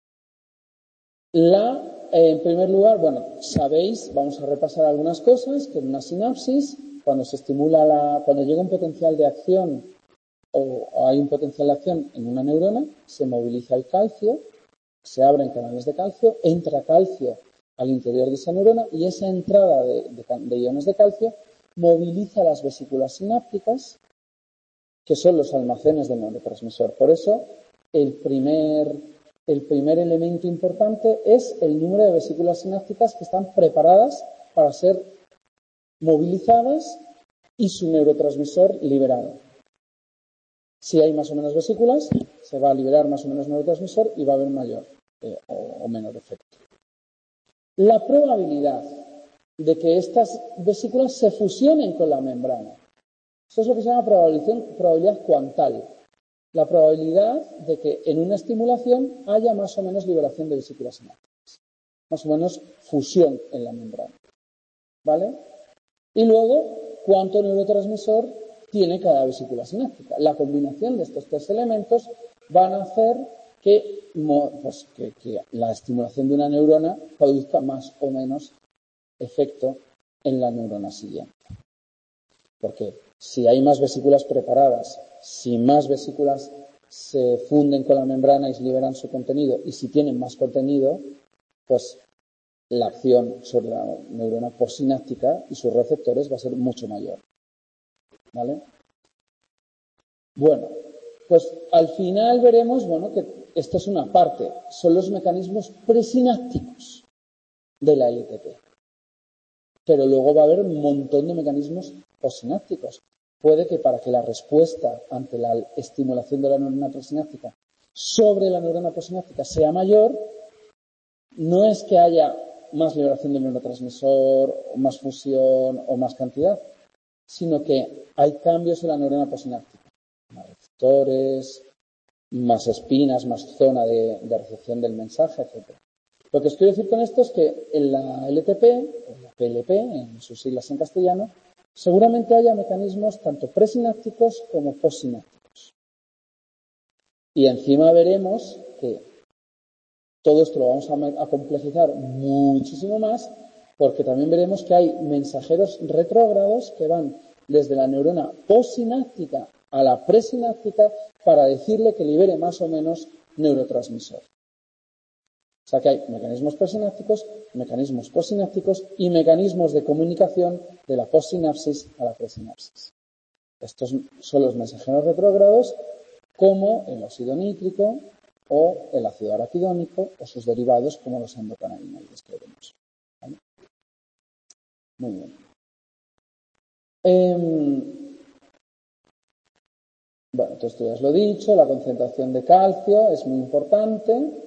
en primer lugar, sabéis, vamos a repasar algunas cosas, que en una sinapsis, cuando se estimula cuando llega un potencial de acción o hay un potencial de acción en una neurona, se moviliza el calcio, se abren canales de calcio, entra calcio al interior de esa neurona y esa entrada de iones de calcio moviliza las vesículas sinápticas, que son los almacenes del neurotransmisor. Por eso, el primer elemento importante es el número de vesículas sinápticas que están preparadas para ser movilizadas y su neurotransmisor liberado. Si hay más o menos vesículas, se va a liberar más o menos neurotransmisor y va a haber mayor o menor efecto. La probabilidad de que estas vesículas se fusionen con la membrana. Eso es lo que se llama probabilidad cuantal. La probabilidad de que en una estimulación haya más o menos liberación de vesículas sinápticas. Más o menos fusión en la membrana. ¿Vale? Y luego, ¿cuánto neurotransmisor tiene cada vesícula sináptica? La combinación de estos tres elementos van a hacer que la estimulación de una neurona produzca más o menos efecto en la neurona siguiente. Porque si hay más vesículas preparadas, si más vesículas se funden con la membrana y se liberan su contenido, y si tienen más contenido, pues la acción sobre la neurona postsináptica y sus receptores va a ser mucho mayor. ¿Vale? Bueno, pues al final veremos, que esto es una parte, son los mecanismos presinápticos de la LTP. Pero luego va a haber un montón de mecanismos postsinápticos. Puede que para que la respuesta ante la estimulación de la neurona presináptica sobre la neurona postsináptica sea mayor, no es que haya más liberación del neurotransmisor, o más fusión o más cantidad, sino que hay cambios en la neurona postsináptica. Más receptores, más espinas, más zona de recepción del mensaje, etc. Lo que os quiero decir con esto es que en la LTP, o la PLP, en sus siglas en castellano, seguramente haya mecanismos tanto presinápticos como postsinápticos. Y encima veremos que todo esto lo vamos a complejizar muchísimo más, porque también veremos que hay mensajeros retrógrados que van desde la neurona postsináptica a la presináptica para decirle que libere más o menos neurotransmisor. O sea que hay mecanismos presinápticos, mecanismos postsinápticos y mecanismos de comunicación de la postsinapsis a la presinapsis. Estos son los mensajeros retrógrados, como el óxido nítrico o el ácido araquidónico o sus derivados como los endocannabinoides que veremos. ¿Vale? Muy bien. Bueno, entonces esto ya os lo he dicho, la concentración de calcio es muy importante.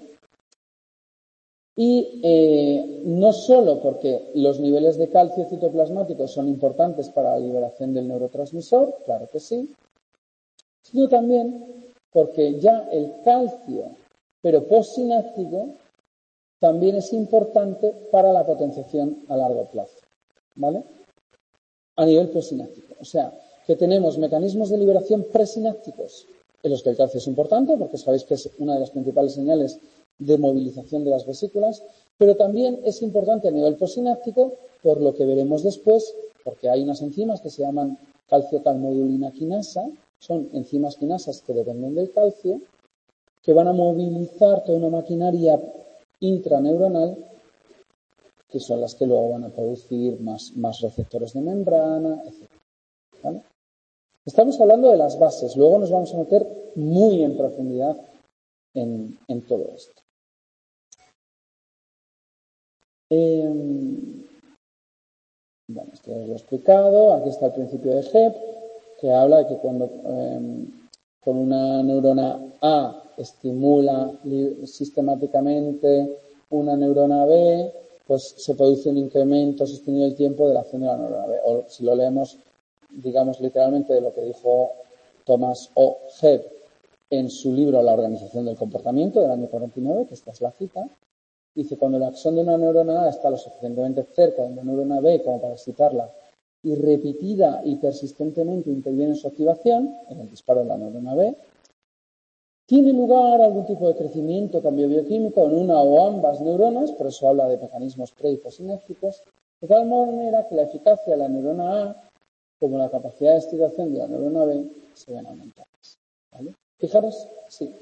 Y no solo porque los niveles de calcio citoplasmático son importantes para la liberación del neurotransmisor, claro que sí, sino también porque ya el calcio, pero postsináptico, también es importante para la potenciación a largo plazo, ¿vale? A nivel postsináptico. O sea, que tenemos mecanismos de liberación presinápticos en los que el calcio es importante, porque sabéis que es una de las principales señales de movilización de las vesículas, pero también es importante a nivel postsináptico, por lo que veremos después, porque hay unas enzimas que se llaman calcio-calmodulina quinasa, son enzimas quinasas que dependen del calcio, que van a movilizar toda una maquinaria intraneuronal, que son las que luego van a producir más receptores de membrana, etc. ¿Vale? Estamos hablando de las bases, luego nos vamos a meter muy en profundidad en todo esto. Bueno, esto ya os lo he explicado. Aquí está el principio de Hebb, que habla de que cuando con una neurona A estimula sistemáticamente una neurona B, pues se produce un incremento sostenido del tiempo de la acción de la neurona B. O si lo leemos, digamos, literalmente de lo que dijo Thomas O. Hebb en su libro La organización del comportamiento del año 49, que esta es la cita, dice, cuando la acción de una neurona A está lo suficientemente cerca de una neurona B como para excitarla y repetida y persistentemente interviene en su activación, en el disparo de la neurona B, tiene lugar algún tipo de crecimiento, cambio bioquímico en una o ambas neuronas, por eso habla de mecanismos pre- y postsinápticos, de tal manera que la eficacia de la neurona A, como la capacidad de excitación de la neurona B, se ven aumentadas. ¿Vale? Fijaros, sí.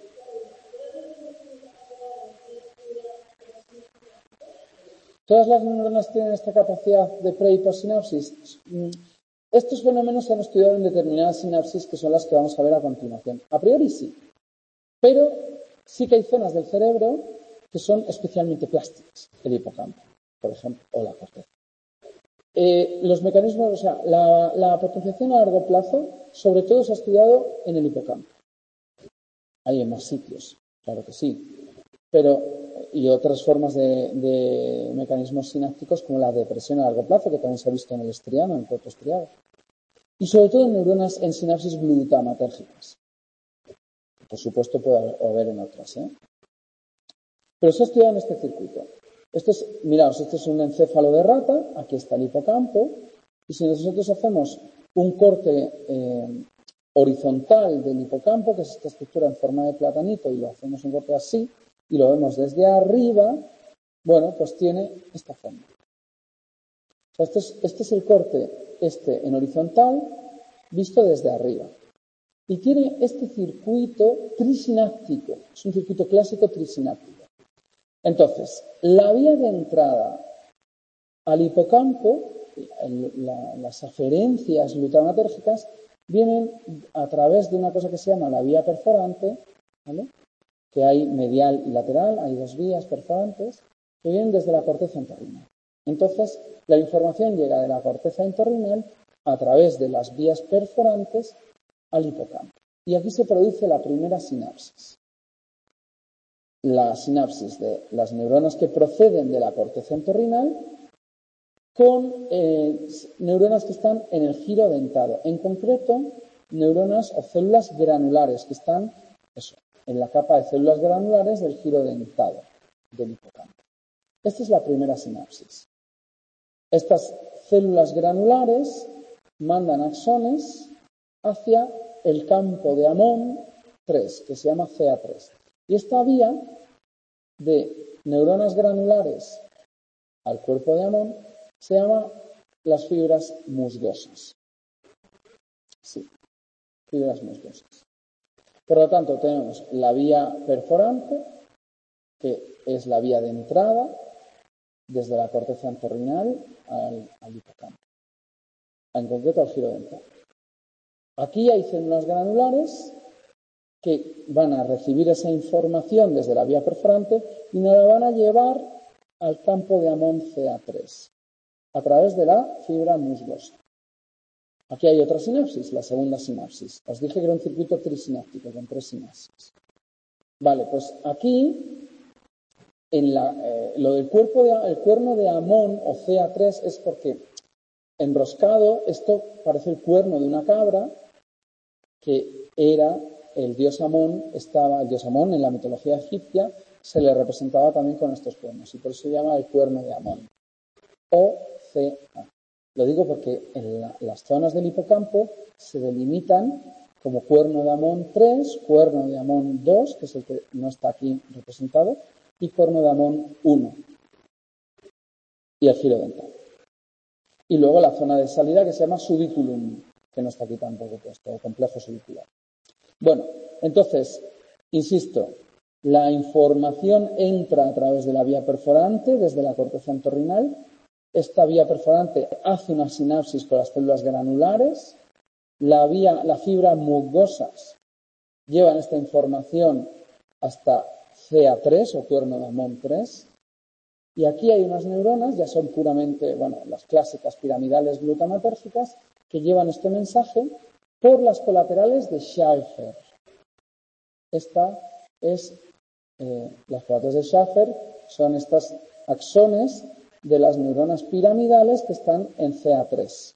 ¿Todas las neuronas tienen esta capacidad de pre- y postsinapsis? Estos fenómenos se han estudiado en determinadas sinapsis que son las que vamos a ver a continuación. A priori sí, pero sí que hay zonas del cerebro que son especialmente plásticas, el hipocampo, por ejemplo, o la corteza. Los mecanismos, o sea, la potenciación a largo plazo, sobre todo se ha estudiado en el hipocampo. Hay en más sitios, claro que sí, pero y otras formas de mecanismos sinápticos como la depresión a largo plazo, que también se ha visto en el estriado, en el cuerpo estriado. Y sobre todo en neuronas en sinapsis glutamatérgicas. Por supuesto puede haber en otras, ¿eh? Pero se ha estudiado en este circuito. Miraos, este es un encéfalo de rata, aquí está el hipocampo, y si nosotros hacemos un corte horizontal del hipocampo, que es esta estructura en forma de platanito, y lo hacemos un corte así, y lo vemos desde arriba, bueno, pues tiene esta forma. O sea, este es el corte, en horizontal, visto desde arriba. Y tiene este circuito trisináptico, es un circuito clásico trisináptico. Entonces, la vía de entrada al hipocampo, las aferencias glutamatérgicas, vienen a través de una cosa que se llama la vía perforante, ¿vale? Que hay medial y lateral, hay dos vías perforantes, que vienen desde la corteza entorrinal. Entonces, la información llega de la corteza entorrinal a través de las vías perforantes al hipocampo. Y aquí se produce la primera sinapsis. La sinapsis de las neuronas que proceden de la corteza entorrinal con neuronas que están en el giro dentado. En concreto, neuronas o células granulares que están en la capa de células granulares del giro dentado del hipocampo. Esta es la primera sinapsis. Estas células granulares mandan axones hacia el campo de Amón 3, que se llama CA3. Y esta vía de neuronas granulares al cuerpo de Amón se llama las fibras musgosas. Sí, fibras musgosas. Por lo tanto, tenemos la vía perforante, que es la vía de entrada desde la corteza entorrinal al hipocampo, en concreto al giro dental. Aquí hay células granulares que van a recibir esa información desde la vía perforante y nos la van a llevar al campo de Amón CA3 a través de la fibra musgosa. Aquí hay otra sinapsis, la segunda sinapsis. Os dije que era un circuito trisináptico con 3 sinapsis. Vale, pues aquí lo del el cuerno de Amón o CA3 es porque enroscado, esto parece el cuerno de una cabra que era el dios Amón, el dios Amón en la mitología egipcia se le representaba también con estos cuernos y por eso se llama el cuerno de Amón o CA. Lo digo porque en las zonas del hipocampo se delimitan como cuerno de Amón 3, cuerno de Amón 2, que es el que no está aquí representado, y cuerno de Amón 1 y el giro dental. Y luego la zona de salida que se llama subiculum, que no está aquí tampoco puesto, el complejo subicular. Bueno, entonces, insisto, la información entra a través de la vía perforante, desde la corteza entorrinal. Esta vía perforante hace una sinapsis con las células granulares. La fibra musgosas llevan esta información hasta CA3 o cuerno de Amón 3. Y aquí hay unas neuronas, ya son puramente, las clásicas piramidales glutamatérgicas, que llevan este mensaje por las colaterales de Schaeffer. Esta es Las platos de Schaffer son estos axones de las neuronas piramidales que están en CA3.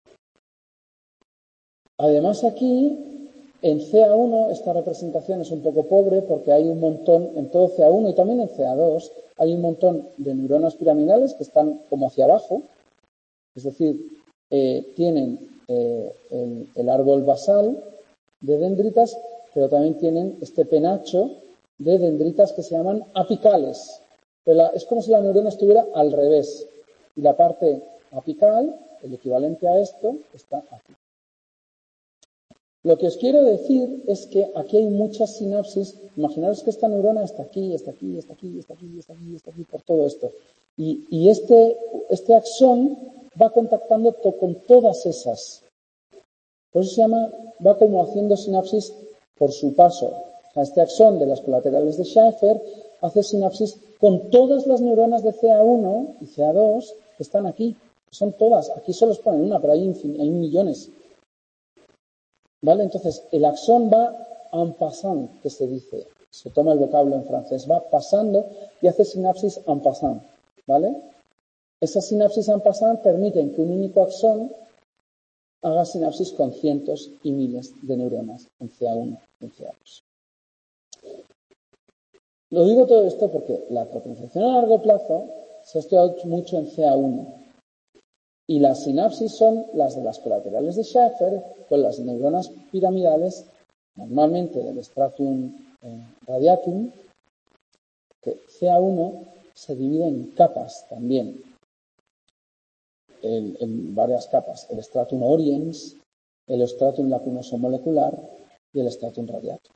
Además aquí, en CA1, esta representación es un poco pobre porque hay un montón, en todo CA1 y también en CA2, hay un montón de neuronas piramidales que están como hacia abajo, es decir, tienen el árbol basal de dendritas, pero también tienen este penacho de dendritas que se llaman apicales. Es como si la neurona estuviera al revés y la parte apical, el equivalente a esto, está aquí. Lo que os quiero decir es que aquí hay muchas sinapsis. Imaginaros que esta neurona está aquí, está aquí, está aquí, está aquí, está aquí, está aquí, por todo esto. Y este axón va contactando con todas esas. Por eso se llama, va como haciendo sinapsis por su paso. O sea, este axón de las colaterales de Schaffer hace sinapsis con todas las neuronas de CA1 y CA2 que están aquí. Son todas. Aquí solo os ponen una, pero hay millones. ¿Vale? Entonces, el axón va en passant, que se dice. Se toma el vocablo en francés. Va pasando y hace sinapsis en passant. ¿Vale? Esas sinapsis en passant permiten que un único axón haga sinapsis con cientos y miles de neuronas en CA1 y en CA2. Lo digo todo esto porque la potenciación a largo plazo se ha estudiado mucho en CA1 y las sinapsis son las de las colaterales de Schaffer con las neuronas piramidales, normalmente del stratum radiatum, que CA1 se divide en capas también, en varias capas, el stratum oriens, el stratum lacunoso molecular y el stratum radiatum.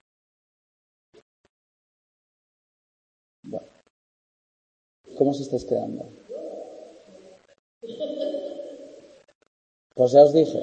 Bueno, ¿cómo os estáis quedando? Pues ya os dije,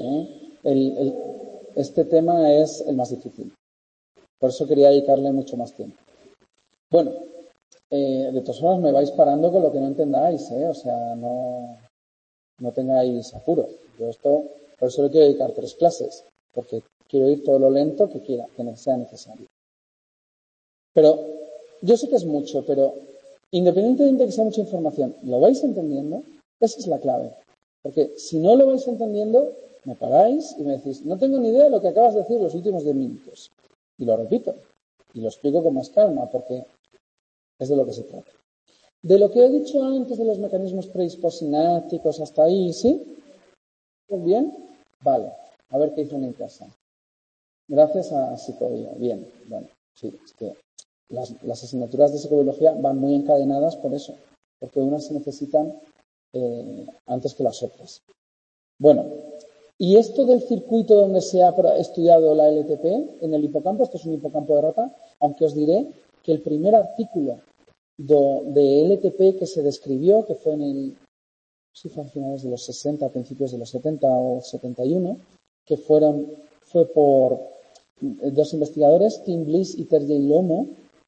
este tema es el más difícil. Por eso quería dedicarle mucho más tiempo. Bueno, de todas formas me vais parando con lo que no entendáis, o sea, no tengáis apuro. Yo por eso le quiero dedicar 3 clases, porque quiero ir todo lo lento que quiera, que sea necesario. Pero yo sé que es mucho, pero independientemente de que sea mucha información, ¿lo vais entendiendo? Esa es la clave. Porque si no lo vais entendiendo, me paráis y me decís, no tengo ni idea de lo que acabas de decir los últimos 10 minutos. Y lo repito, y lo explico con más calma, porque es de lo que se trata. De lo que he dicho antes de los mecanismos pre-sinápticos hasta ahí, ¿sí? ¿Bien? Vale. A ver qué dicen en casa. Gracias a psicología. Bien. Bueno, sí, es que las asignaturas de psicobiología van muy encadenadas por eso, porque unas se necesitan antes que las otras. Bueno, y esto del circuito donde se ha estudiado la LTP en el hipocampo, esto es un hipocampo de rata, aunque os diré que el primer artículo de LTP que se describió, que fue fue a finales de los 60, a principios de los 70 o 71, que fue por 2 investigadores, Tim Bliss y Terje Lomo.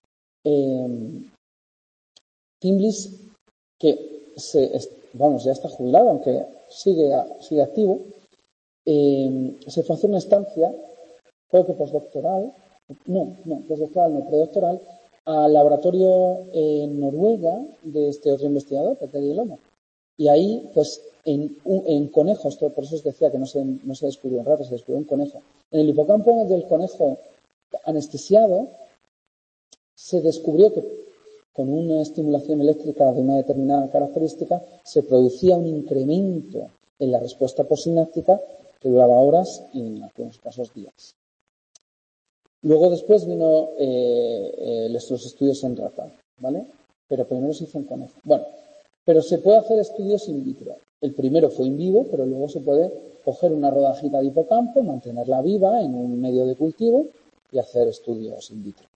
Tim Bliss, que ya está jubilado, aunque sigue activo, se fue a hacer una estancia, creo que postdoctoral, predoctoral, al laboratorio en Noruega de este otro investigador, Terje Lomo. Y ahí, pues, en conejos, por eso os decía que no se descubrió en ratas, se descubrió en conejo. En el hipocampo del conejo anestesiado se descubrió que con una estimulación eléctrica de una determinada característica se producía un incremento en la respuesta postsináptica que duraba horas y en algunos casos días. Luego después vino los estudios en rata, ¿vale? Pero primero se hizo en conejo. Bueno, pero se puede hacer estudios in vitro. El primero fue in vivo, pero luego se puede coger una rodajita de hipocampo, mantenerla viva en un medio de cultivo y hacer estudios in vitro.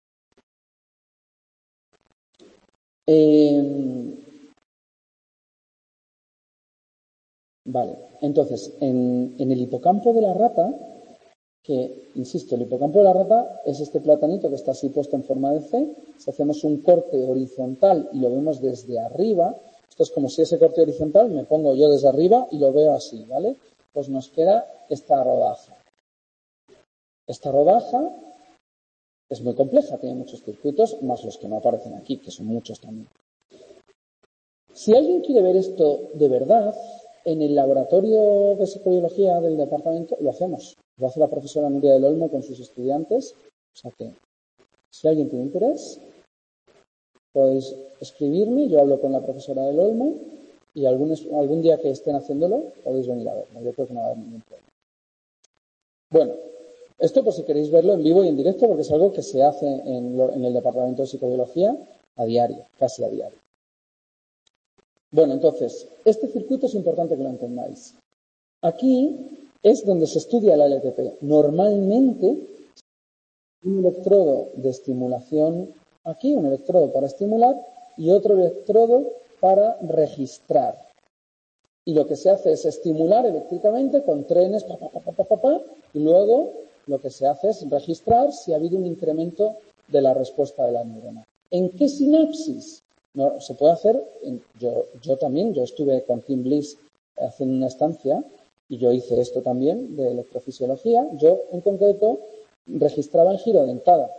Vale, entonces, en el hipocampo de la rata, que, insisto, el hipocampo de la rata es este platanito que está así puesto en forma de C. Si hacemos un corte horizontal y lo vemos desde arriba, esto es como si ese corte horizontal me pongo yo desde arriba y lo veo así, ¿vale? Pues nos queda esta rodaja. Esta rodaja Es muy compleja, tiene muchos circuitos, más los que no aparecen aquí, que son muchos también. Si alguien quiere ver esto de verdad, en el laboratorio de psicobiología del departamento lo hacemos. Lo hace la profesora Nuria del Olmo con sus estudiantes. O sea que, si alguien tiene interés, podéis escribirme, yo hablo con la profesora del Olmo y algún día que estén haciéndolo podéis venir a verlo. Yo creo que no va a haber ningún problema. Bueno, esto por si queréis verlo en vivo y en directo, porque es algo que se hace en el departamento de psicobiología a diario, casi a diario. Bueno, entonces, este circuito es importante que lo entendáis. Aquí es donde se estudia la LTP. Normalmente, un electrodo de estimulación aquí, un electrodo para estimular y otro electrodo para registrar. Y lo que se hace es estimular eléctricamente con trenes, y luego lo que se hace es registrar si ha habido un incremento de la respuesta de la neurona. ¿En qué sinapsis? No, se puede hacer, yo estuve con Tim Bliss haciendo una estancia y yo hice esto también de electrofisiología. Yo, en concreto, registraba en giro dentada.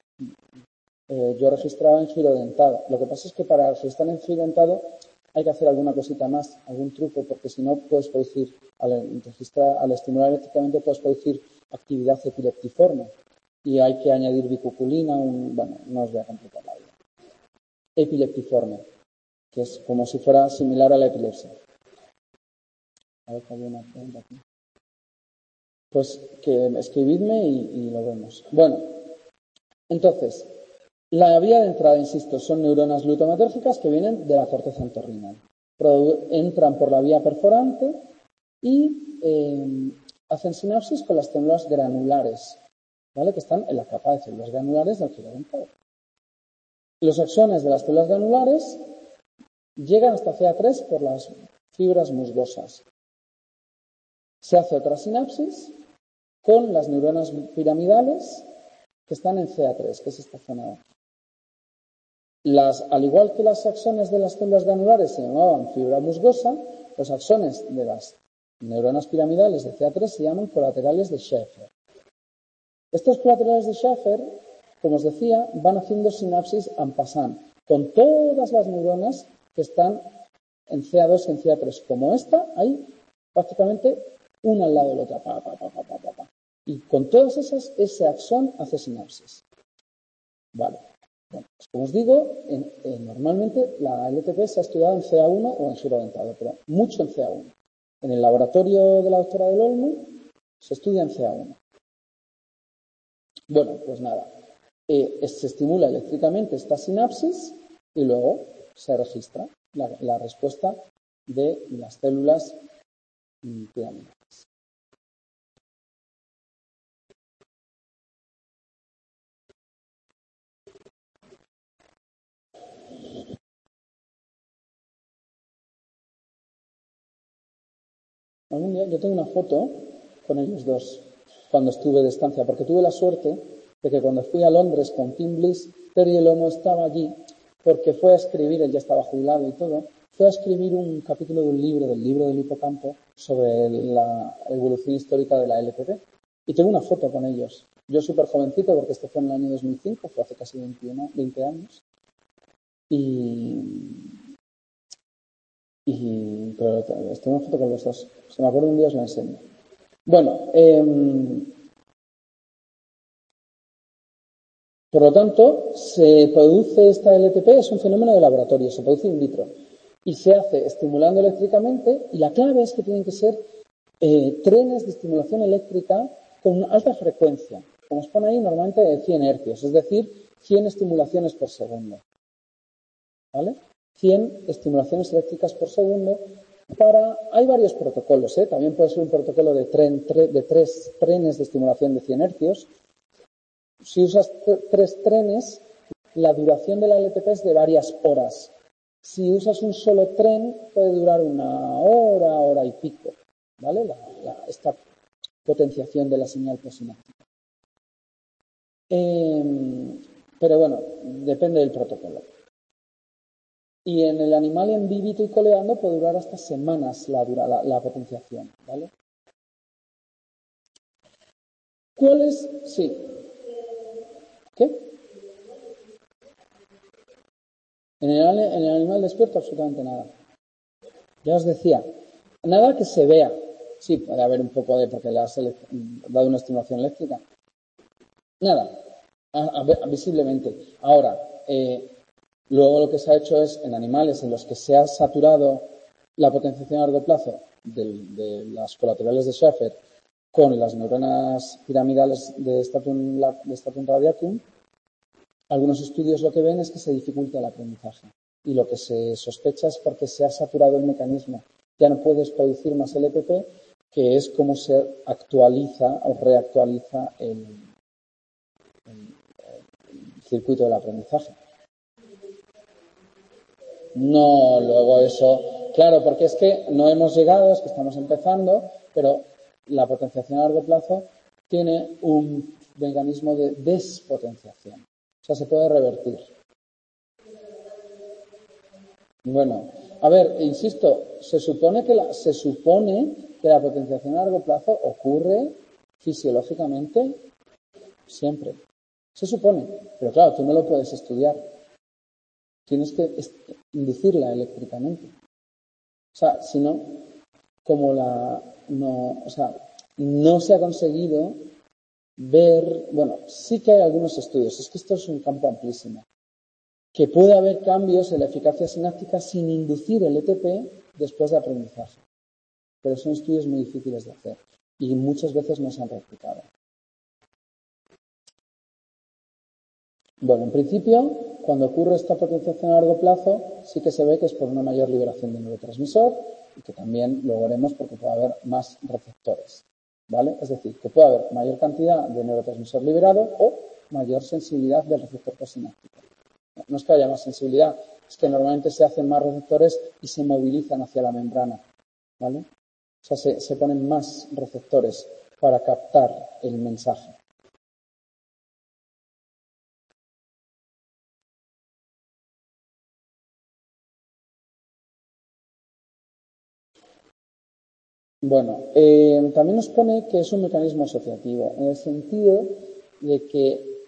Lo que pasa es que para registrar en giro dentado hay que hacer alguna cosita más, algún truco, porque si no puedes producir, al estimular eléctricamente puedes producir actividad epileptiforme y hay que añadir bicuculina, bueno, no os voy a complicar la vida. Epileptiforme, que es como si fuera similar a la epilepsia. A ver, había una pregunta aquí. Pues que escribidme y lo vemos. Bueno, entonces, la vía de entrada, insisto, son neuronas glutamatérgicas que vienen de la corteza entorrinal. Entran por la vía perforante y hacen sinapsis con las células granulares, ¿vale? Que están en la capa de células granulares del giro dentado. Los axones de las células granulares llegan hasta CA3 por las fibras musgosas. Se hace otra sinapsis con las neuronas piramidales que están en CA3, que es esta zona de aquí. Al igual que los axones de las células granulares se llamaban fibra musgosa, los axones de las neuronas piramidales de CA3 se llaman colaterales de Schäfer. Estos colaterales de Schäfer, como os decía, van haciendo sinapsis en passant con todas las neuronas que están en CA2 y en CA3. Como esta, hay prácticamente una al lado de la otra. Y con todas esas, ese axón hace sinapsis. Vale. Bueno, pues como os digo, normalmente la LTP se ha estudiado en CA1 o en giro dentado, pero mucho en CA1. En el laboratorio de la doctora del Olmo se estudia en CA1. Bueno, pues nada, se estimula eléctricamente esta sinapsis y luego se registra la respuesta de las células piramidales. Algún día yo tengo una foto con ellos dos cuando estuve de estancia, porque tuve la suerte de que cuando fui a Londres con Tim Bliss, Terry Lomo estaba allí porque fue a escribir, él ya estaba jubilado y todo, fue a escribir un capítulo de un libro, del libro del hipocampo, sobre la evolución histórica de la LPP. Y tengo una foto con ellos. Yo súper jovencito, porque esto fue en el año 2005, fue hace casi 20 años. Pero tengo una foto con los dos. Si me acuerdo un día os la enseño. Bueno, por lo tanto, se produce esta LTP, es un fenómeno de laboratorio, se produce in vitro. Y se hace estimulando eléctricamente, y la clave es que tienen que ser trenes de estimulación eléctrica con alta frecuencia. Como os pone ahí, normalmente de 100 hercios, es decir, 100 estimulaciones por segundo. ¿Vale? 100 estimulaciones eléctricas por segundo. Hay varios protocolos, ¿eh? También puede ser un protocolo de 3 trenes de estimulación de 100 hercios. Si usas 3 trenes, la duración de la LTP es de varias horas. Si usas un solo tren, puede durar una hora, hora y pico, ¿vale? Esta potenciación de la señal presináptica. Pero bueno, depende del protocolo. Y en el animal en vivito y coleando puede durar hasta semanas la potenciación, ¿vale? ¿Cuál es? Sí. ¿Qué? En el animal despierto absolutamente nada. Ya os decía, nada que se vea. Sí, puede haber un poco de, porque le has dado una estimulación eléctrica. Nada, visiblemente. Ahora, luego lo que se ha hecho es, en animales en los que se ha saturado la potenciación a largo plazo de las colaterales de Schaffer con las neuronas piramidales de Stratum radiatum, algunos estudios lo que ven es que se dificulta el aprendizaje. Y lo que se sospecha es porque se ha saturado el mecanismo. Ya no puedes producir más LPP, que es como se actualiza o reactualiza el circuito del aprendizaje. No, luego eso, claro, porque es que no hemos llegado, es que estamos empezando, pero la potenciación a largo plazo tiene un mecanismo de despotenciación. O sea, se puede revertir. Bueno, a ver, insisto, se supone que la potenciación a largo plazo ocurre fisiológicamente siempre. Se supone, pero claro, tú no lo puedes estudiar. Tienes que inducirla eléctricamente. O sea, si no, no se ha conseguido ver, bueno, sí que hay algunos estudios, es que esto es un campo amplísimo, que puede haber cambios en la eficacia sináptica sin inducir el ETP después de aprendizaje. Pero son estudios muy difíciles de hacer y muchas veces no se han replicado. Bueno, en principio, cuando ocurre esta potenciación a largo plazo, sí que se ve que es por una mayor liberación de neurotransmisor y que también lo veremos porque puede haber más receptores, ¿vale? Es decir, que puede haber mayor cantidad de neurotransmisor liberado o mayor sensibilidad del receptor presináptico. No es que haya más sensibilidad, es que normalmente se hacen más receptores y se movilizan hacia la membrana, ¿vale? O sea, se ponen más receptores para captar el mensaje. Bueno, también nos pone que es un mecanismo asociativo, en el sentido de que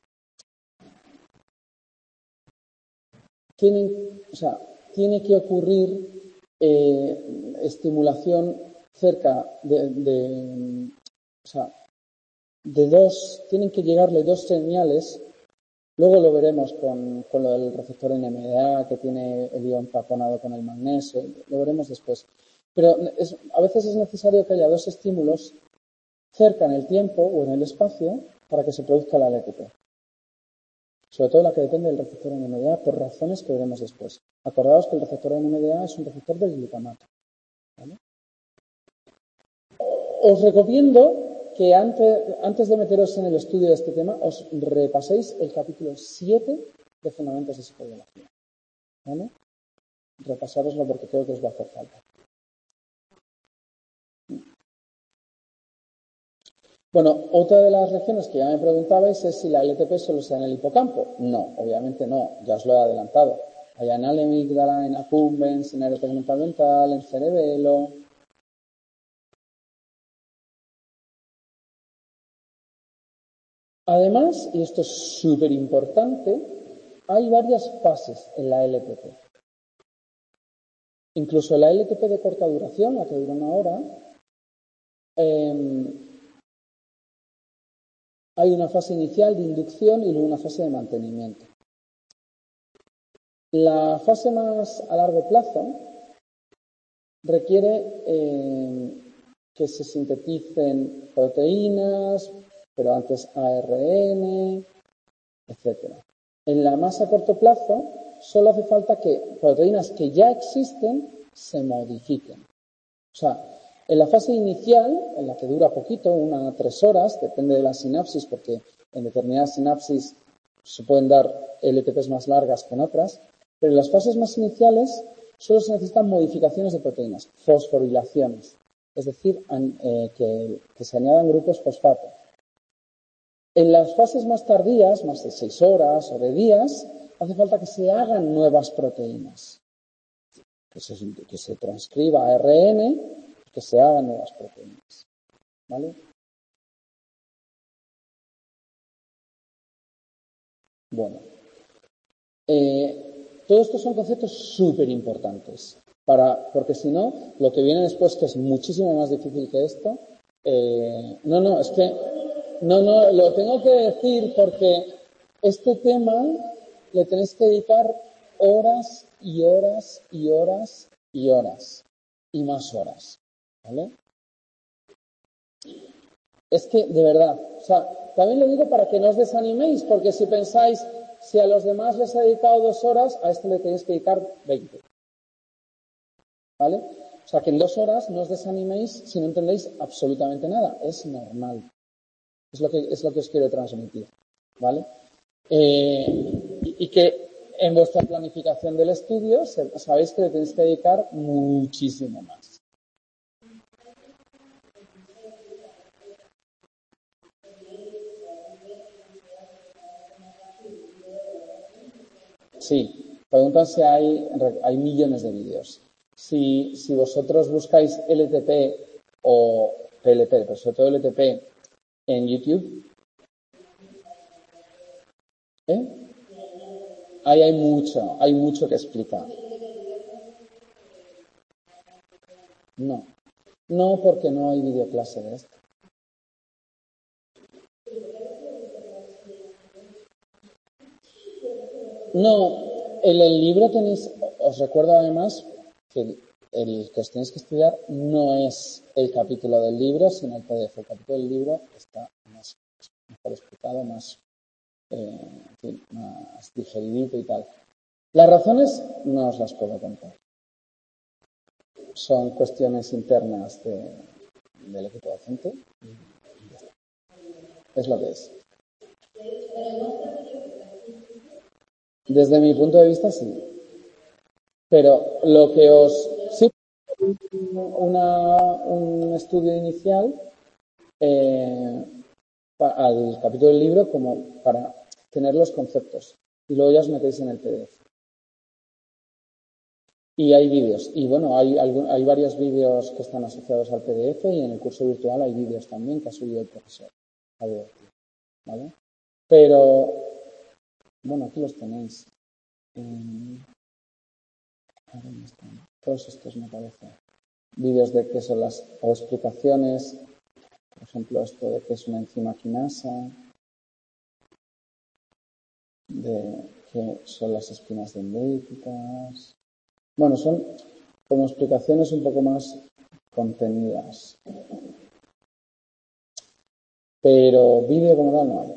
tiene que ocurrir estimulación cerca de dos, tienen que llegarle dos señales. Luego lo veremos con lo del receptor NMDA que tiene el ion taponado con el magnesio, lo veremos después. Pero a veces es necesario que haya dos estímulos cerca en el tiempo o en el espacio para que se produzca la LTP. Sobre todo la que depende del receptor NMDA por razones que veremos después. Acordaos que el receptor NMDA es un receptor del glutamato, ¿vale? Os recomiendo que antes de meteros en el estudio de este tema, os repaséis el capítulo 7 de Fundamentos de Psicobiología, ¿vale? Repasároslo porque creo que os va a hacer falta. Bueno, otra de las regiones que ya me preguntabais es si la LTP solo sea en el hipocampo. No, obviamente no, ya os lo he adelantado. Hay en la amígdala, en accumbens, en área tegmental ventral, en cerebelo. Además, y esto es súper importante, hay varias fases en la LTP. Incluso la LTP de corta duración, la que dura una hora, hay una fase inicial de inducción y luego una fase de mantenimiento. La fase más a largo plazo requiere que se sinteticen proteínas, pero antes ARN, etc. En la más a corto plazo solo hace falta que proteínas que ya existen se modifiquen. O sea, en la fase inicial, en la que dura poquito, 1 a 3 horas, depende de la sinapsis, porque en determinadas sinapsis se pueden dar LTPs más largas que en otras, pero en las fases más iniciales solo se necesitan modificaciones de proteínas, fosforilaciones, es decir, que se añadan grupos fosfato. En las fases más tardías, más de 6 horas o de días, hace falta que se hagan nuevas proteínas, que se transcriba ARN, que se hagan nuevas proteínas, ¿vale? Bueno, todo esto son conceptos súper importantes, porque si no, lo que viene después, que es muchísimo más difícil que esto, lo tengo que decir porque este tema le tenéis que dedicar horas y horas y horas y horas y más horas, ¿vale? Es que, de verdad, o sea, también lo digo para que no os desaniméis, porque si pensáis, si a los demás les he dedicado 2 horas, a este le tenéis que dedicar 20, ¿vale? O sea, que en 2 horas no os desaniméis si no entendéis absolutamente nada, es normal. Es lo que os quiero transmitir, ¿vale? Y que en vuestra planificación del estudio sabéis que le tenéis que dedicar muchísimo más. Sí, preguntan si hay millones de vídeos. Si vosotros buscáis LTP o PLP, pero sobre todo LTP en YouTube, ahí hay mucho que explicar. No, porque no hay videoclase de esto. No, en el libro tenéis, os recuerdo además que el que os tenéis que estudiar no es el capítulo del libro, sino el PDF. El capítulo del libro está mejor explicado, más digeridito y tal. Las razones no os las puedo contar. Son cuestiones internas del equipo docente y ya está. Es lo que es. Desde mi punto de vista, sí. Pero lo que sí, un estudio inicial al capítulo del libro como para tener los conceptos. Y luego ya os metéis en el PDF. Y hay vídeos. Y bueno, hay varios vídeos que están asociados al PDF y en el curso virtual hay vídeos también que ha subido el profesor. ¿Vale? Pero, bueno, aquí los tenéis. ¿Dónde están? Todos estos me parece. Vídeos de qué son o explicaciones, por ejemplo, esto de qué es una enzima quinasa, de qué son las espinas dendríticas. Bueno, son como explicaciones un poco más contenidas. Pero vídeo como tal no hay.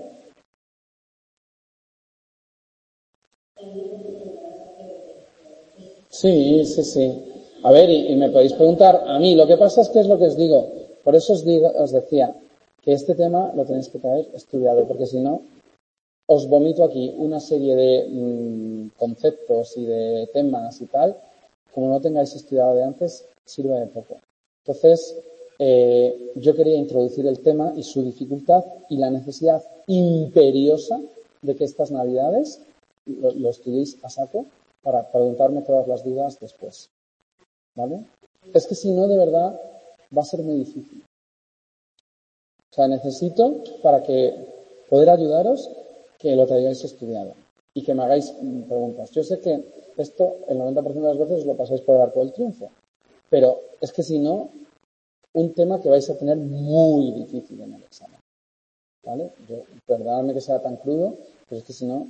Sí. A ver, y me podéis preguntar a mí. Lo que pasa es que es lo que os digo. Por eso os decía que este tema lo tenéis que traer estudiado, porque si no, os vomito aquí una serie de conceptos y de temas y tal. Como no tengáis estudiado de antes, sirve de poco. Entonces, yo quería introducir el tema y su dificultad y la necesidad imperiosa de que estas Navidades lo estudiéis a saco para preguntarme todas las dudas después. ¿Vale? Es que si no, de verdad, va a ser muy difícil. O sea, necesito, para poder ayudaros, que lo traigáis estudiado y que me hagáis preguntas. Yo sé que esto, el 90% de las veces, lo pasáis por el arco del triunfo. Pero es que si no, un tema que vais a tener muy difícil en el examen. ¿Vale? Perdonadme que sea tan crudo, pero es que si no,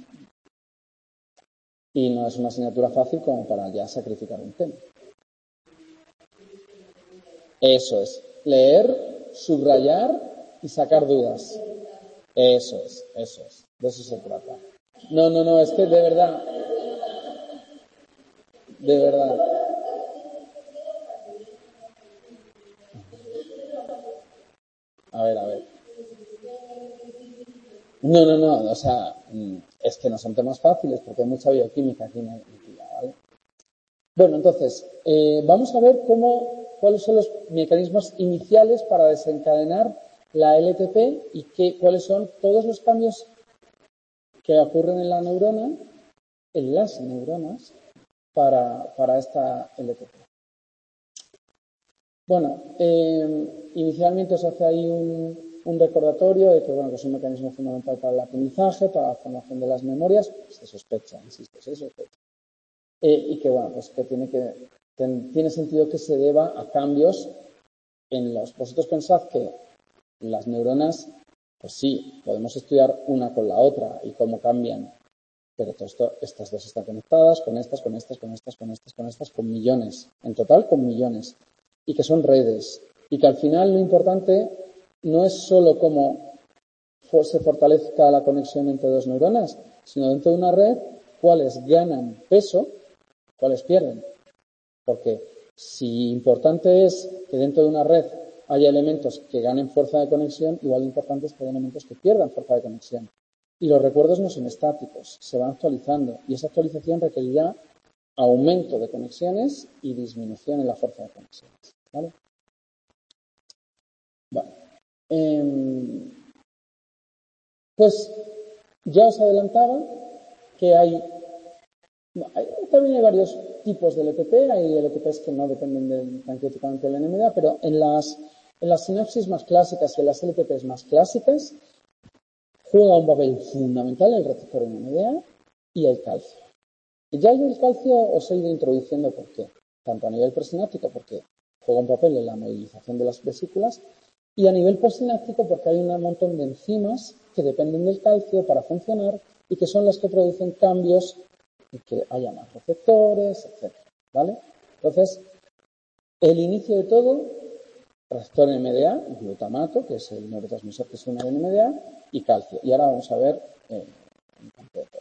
y no es una asignatura fácil como para ya sacrificar un tema. Eso es. Leer, subrayar y sacar dudas. Eso es. De eso se trata. No, es que de verdad. De verdad. A ver. No, o sea, es que no son temas fáciles porque hay mucha bioquímica aquí metida, ¿vale? Bueno, entonces, vamos a ver cuáles son los mecanismos iniciales para desencadenar la LTP y cuáles son todos los cambios que ocurren en la neurona, en las neuronas, para esta LTP. Bueno, inicialmente os hace ahí un recordatorio de que, bueno, que es un mecanismo fundamental para el aprendizaje, para la formación de las memorias, se sospecha, insisto, se sospecha. Y que, bueno, pues que tiene sentido que se deba a cambios en los. Vosotros pensad que las neuronas, pues sí, podemos estudiar una con la otra y cómo cambian, pero todo esto, estas dos están conectadas con estas, con millones, en total con millones, y que son redes, y que al final lo importante no es solo cómo se fortalezca la conexión entre dos neuronas, sino dentro de una red, cuáles ganan peso, cuáles pierden. Porque si importante es que dentro de una red haya elementos que ganen fuerza de conexión, igual de importante es que haya elementos que pierdan fuerza de conexión. Y los recuerdos no son estáticos, se van actualizando. Y esa actualización requerirá aumento de conexiones y disminución en la fuerza de conexiones. ¿Vale? Vale. Pues ya os adelantaba que también hay varios tipos de LTP. Hay LTPs que no dependen tan críticamente del NMDA, pero en las sinapsis más clásicas y en las LTPs más clásicas juega un papel fundamental el receptor NMDA y el calcio. Y ya el calcio os he ido introduciendo por qué, tanto a nivel presináptico porque juega un papel en la movilización de las vesículas y a nivel postsináptico porque hay un montón de enzimas que dependen del calcio para funcionar y que son las que producen cambios y que haya más receptores, etc. ¿Vale? Entonces, el inicio de todo, receptor NMDA, glutamato, que es el neurotransmisor que se une al NMDA, y calcio. Y ahora vamos a ver en concreto.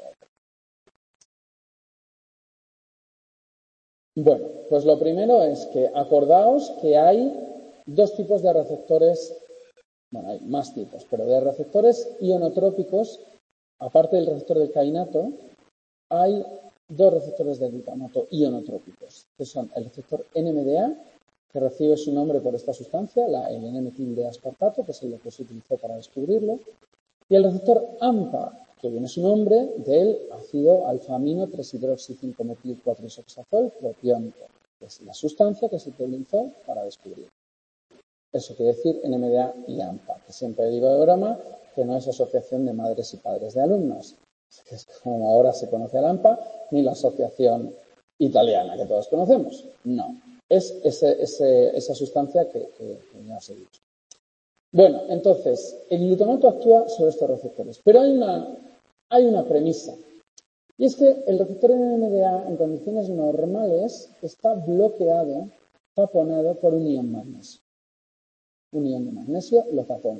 Bueno, pues lo primero es que acordaos que hay dos tipos de receptores, bueno, hay más tipos, pero de receptores ionotrópicos, aparte del receptor del kainato, hay dos receptores de glutamato ionotrópicos, que son el receptor NMDA, que recibe su nombre por esta sustancia, el N-metil-D-aspartato, que es el que se utilizó para descubrirlo, y el receptor AMPA, que viene su nombre del ácido alfa-amino 3-hidroxi-5-metil-4-isoxazol propiónico, que es la sustancia que se utilizó para descubrirlo. Eso quiere decir NMDA y AMPA, que siempre digo de broma que no es asociación de madres y padres de alumnos, que es como ahora se conoce al AMPA, ni la asociación italiana que todos conocemos. No, es esa sustancia que ya os he dicho. Bueno, entonces, el glutamato actúa sobre estos receptores, pero hay una premisa, y es que el receptor NMDA en condiciones normales está bloqueado, taponado por un ion magnesio. Un ion de magnesio lo tapona.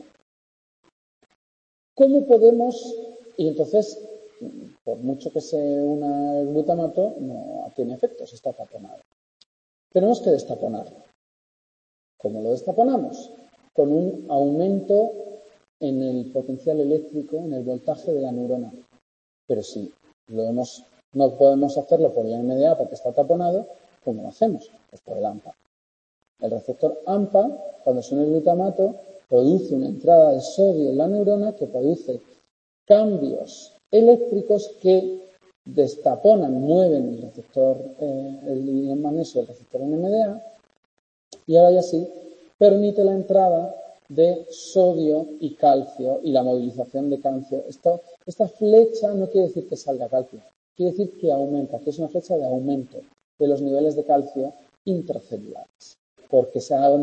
¿Cómo podemos? Y entonces, por mucho que se una el glutamato, no tiene efectos, está taponado. Tenemos que destaponarlo. ¿Cómo lo destaponamos? Con un aumento en el potencial eléctrico, en el voltaje de la neurona. Pero si no podemos hacerlo por el NMDA porque está taponado, ¿cómo lo hacemos? Pues por el AMPA. El receptor AMPA, cuando se une el glutamato, produce una entrada de sodio en la neurona que produce cambios eléctricos que destaponan, mueven el receptor, el ion magnesio del receptor NMDA, y ahora ya sí permite la entrada de sodio y calcio y la movilización de calcio. Esta flecha no quiere decir que salga calcio, quiere decir que aumenta, que es una flecha de aumento de los niveles de calcio intracelulares, porque se ha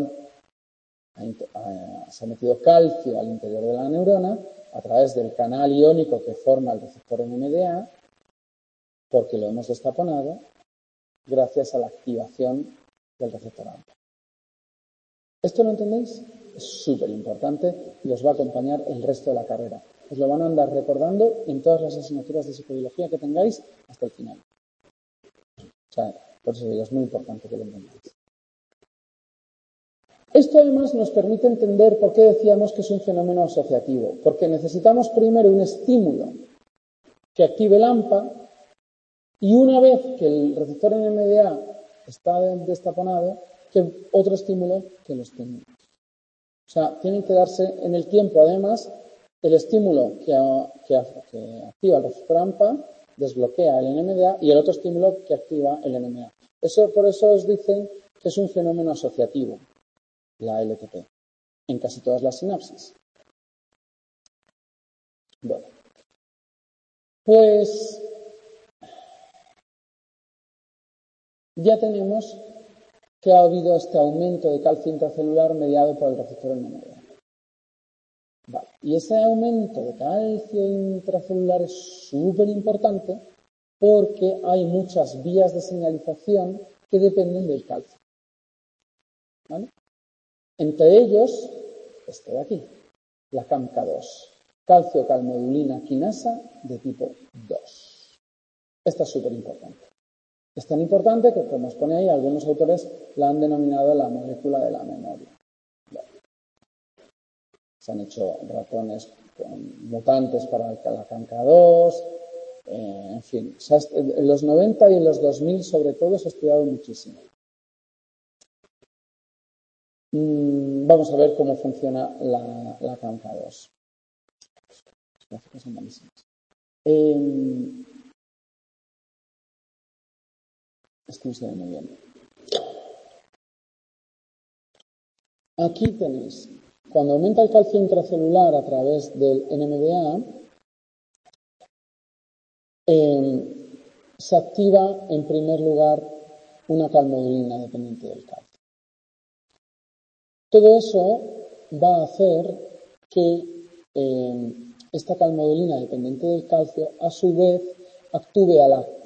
metido calcio al interior de la neurona a través del canal iónico que forma el receptor NMDA, porque lo hemos destaponado gracias a la activación del receptor AMPA. ¿Esto lo entendéis? Es súper importante y os va a acompañar el resto de la carrera. Os lo van a andar recordando en todas las asignaturas de psicobiología que tengáis hasta el final. O sea, por eso digo, es muy importante que lo entendáis. Esto además nos permite entender por qué decíamos que es un fenómeno asociativo. Porque necesitamos primero un estímulo que active el AMPA y una vez que el receptor NMDA está destaponado, que otro estímulo que lo estimule. O sea, tiene que darse en el tiempo, además, el estímulo que activa el receptor AMPA, desbloquea el NMDA, y el otro estímulo que activa el NMDA. Por eso os dicen que es un fenómeno asociativo, la LTP, en casi todas las sinapsis. Bueno, pues ya tenemos que ha habido este aumento de calcio intracelular mediado por el receptor NMDA. Vale. Y ese aumento de calcio intracelular es súper importante porque hay muchas vías de señalización que dependen del calcio. ¿Vale? Entre ellos, este de aquí, la CAMK2, calcio-calmodulina quinasa de tipo 2. Esta es súper importante. Es tan importante que, como os pone ahí, algunos autores la han denominado la molécula de la memoria. Bueno, se han hecho ratones con mutantes para la CAMK2, en fin. En los 90 y en los 2000, sobre todo, se ha estudiado muchísimo. Vamos a ver cómo funciona la CAMK2. Las gráficas son malísimas. Es que no se ve muy bien. Aquí tenéis, cuando aumenta el calcio intracelular a través del NMDA, se activa en primer lugar una calmodulina dependiente del calcio. Todo eso va a hacer que esta calmodulina dependiente del calcio a su vez active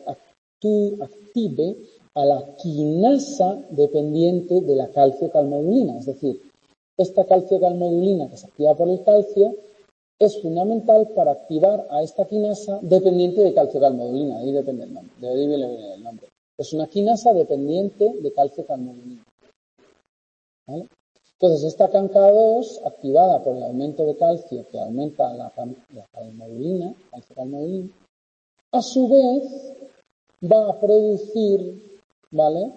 a la quinasa dependiente de la calcio-calmodulina. Es decir, esta calcio-calmodulina que se activa por el calcio es fundamental para activar a esta quinasa dependiente de calcio-calmodulina. De ahí depende el nombre. De ahí viene el nombre. Es una quinasa dependiente de calcio-calmodulina. ¿Vale? Entonces, esta CAMK2, activada por el aumento de calcio que aumenta la calmodulina, calcio-calmodulina, a su vez va a producir, ¿vale?,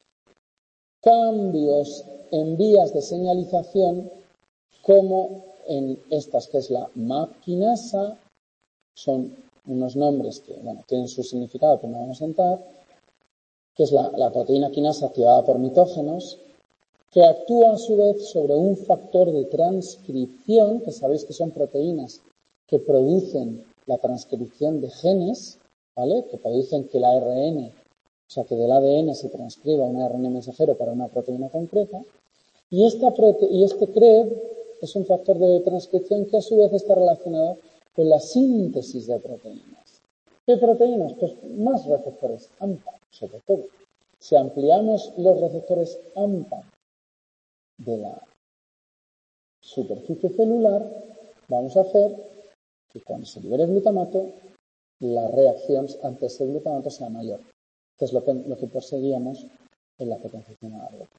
cambios en vías de señalización como en estas, que es la MAP quinasa, son unos nombres que, bueno, tienen su significado, pero no vamos a entrar, que es la proteína quinasa activada por mitógenos, que actúa a su vez sobre un factor de transcripción, que sabéis que son proteínas que producen la transcripción de genes, ¿vale?, que producen que el ARN, o sea, que del ADN se transcriba un ARN mensajero para una proteína concreta, y este CREB es un factor de transcripción que a su vez está relacionado con la síntesis de proteínas. ¿Qué proteínas? Pues más receptores AMPA, sobre todo. Si ampliamos los receptores AMPA de la superficie celular, vamos a hacer que cuando se libere glutamato, la reacción ante ese glutamato sea mayor, que es lo que perseguíamos en la potenciación anaeróbica.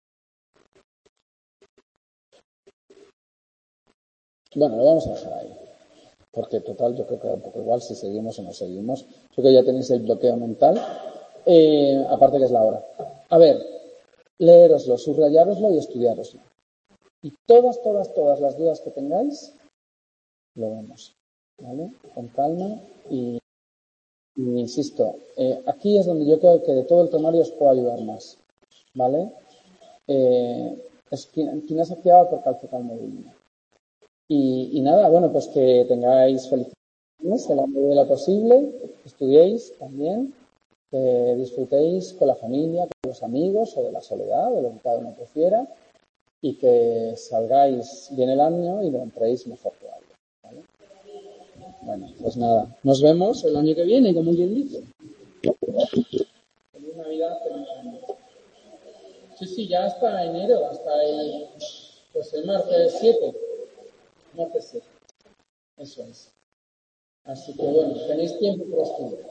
Bueno, lo vamos a dejar ahí, porque total yo creo que da un poco igual si seguimos o no seguimos. Creo que ya tenéis el bloqueo mental, aparte que es la hora. A ver, leéroslo, subrayároslo y estudiároslo. Y todas las dudas que tengáis, lo vemos, ¿vale? Con calma y insisto, aquí es donde yo creo que de todo el temario os puedo ayudar más, ¿vale? Es quinasa activada por calcio-calmodulina. Y nada, bueno, pues que tengáis felicidades en la medida posible, que estudiéis también, que disfrutéis con la familia, con los amigos o de la soledad, de lo que cada uno prefiera, y que salgáis bien el año y lo entréis mejor que algo, ¿vale? Bueno, pues nada, nos vemos el año que viene, como quien dice. Feliz Navidad, feliz año. Sí, ya hasta enero, hasta el martes 7. Martes 7. Eso es. Así que bueno, tenéis tiempo para estudiar.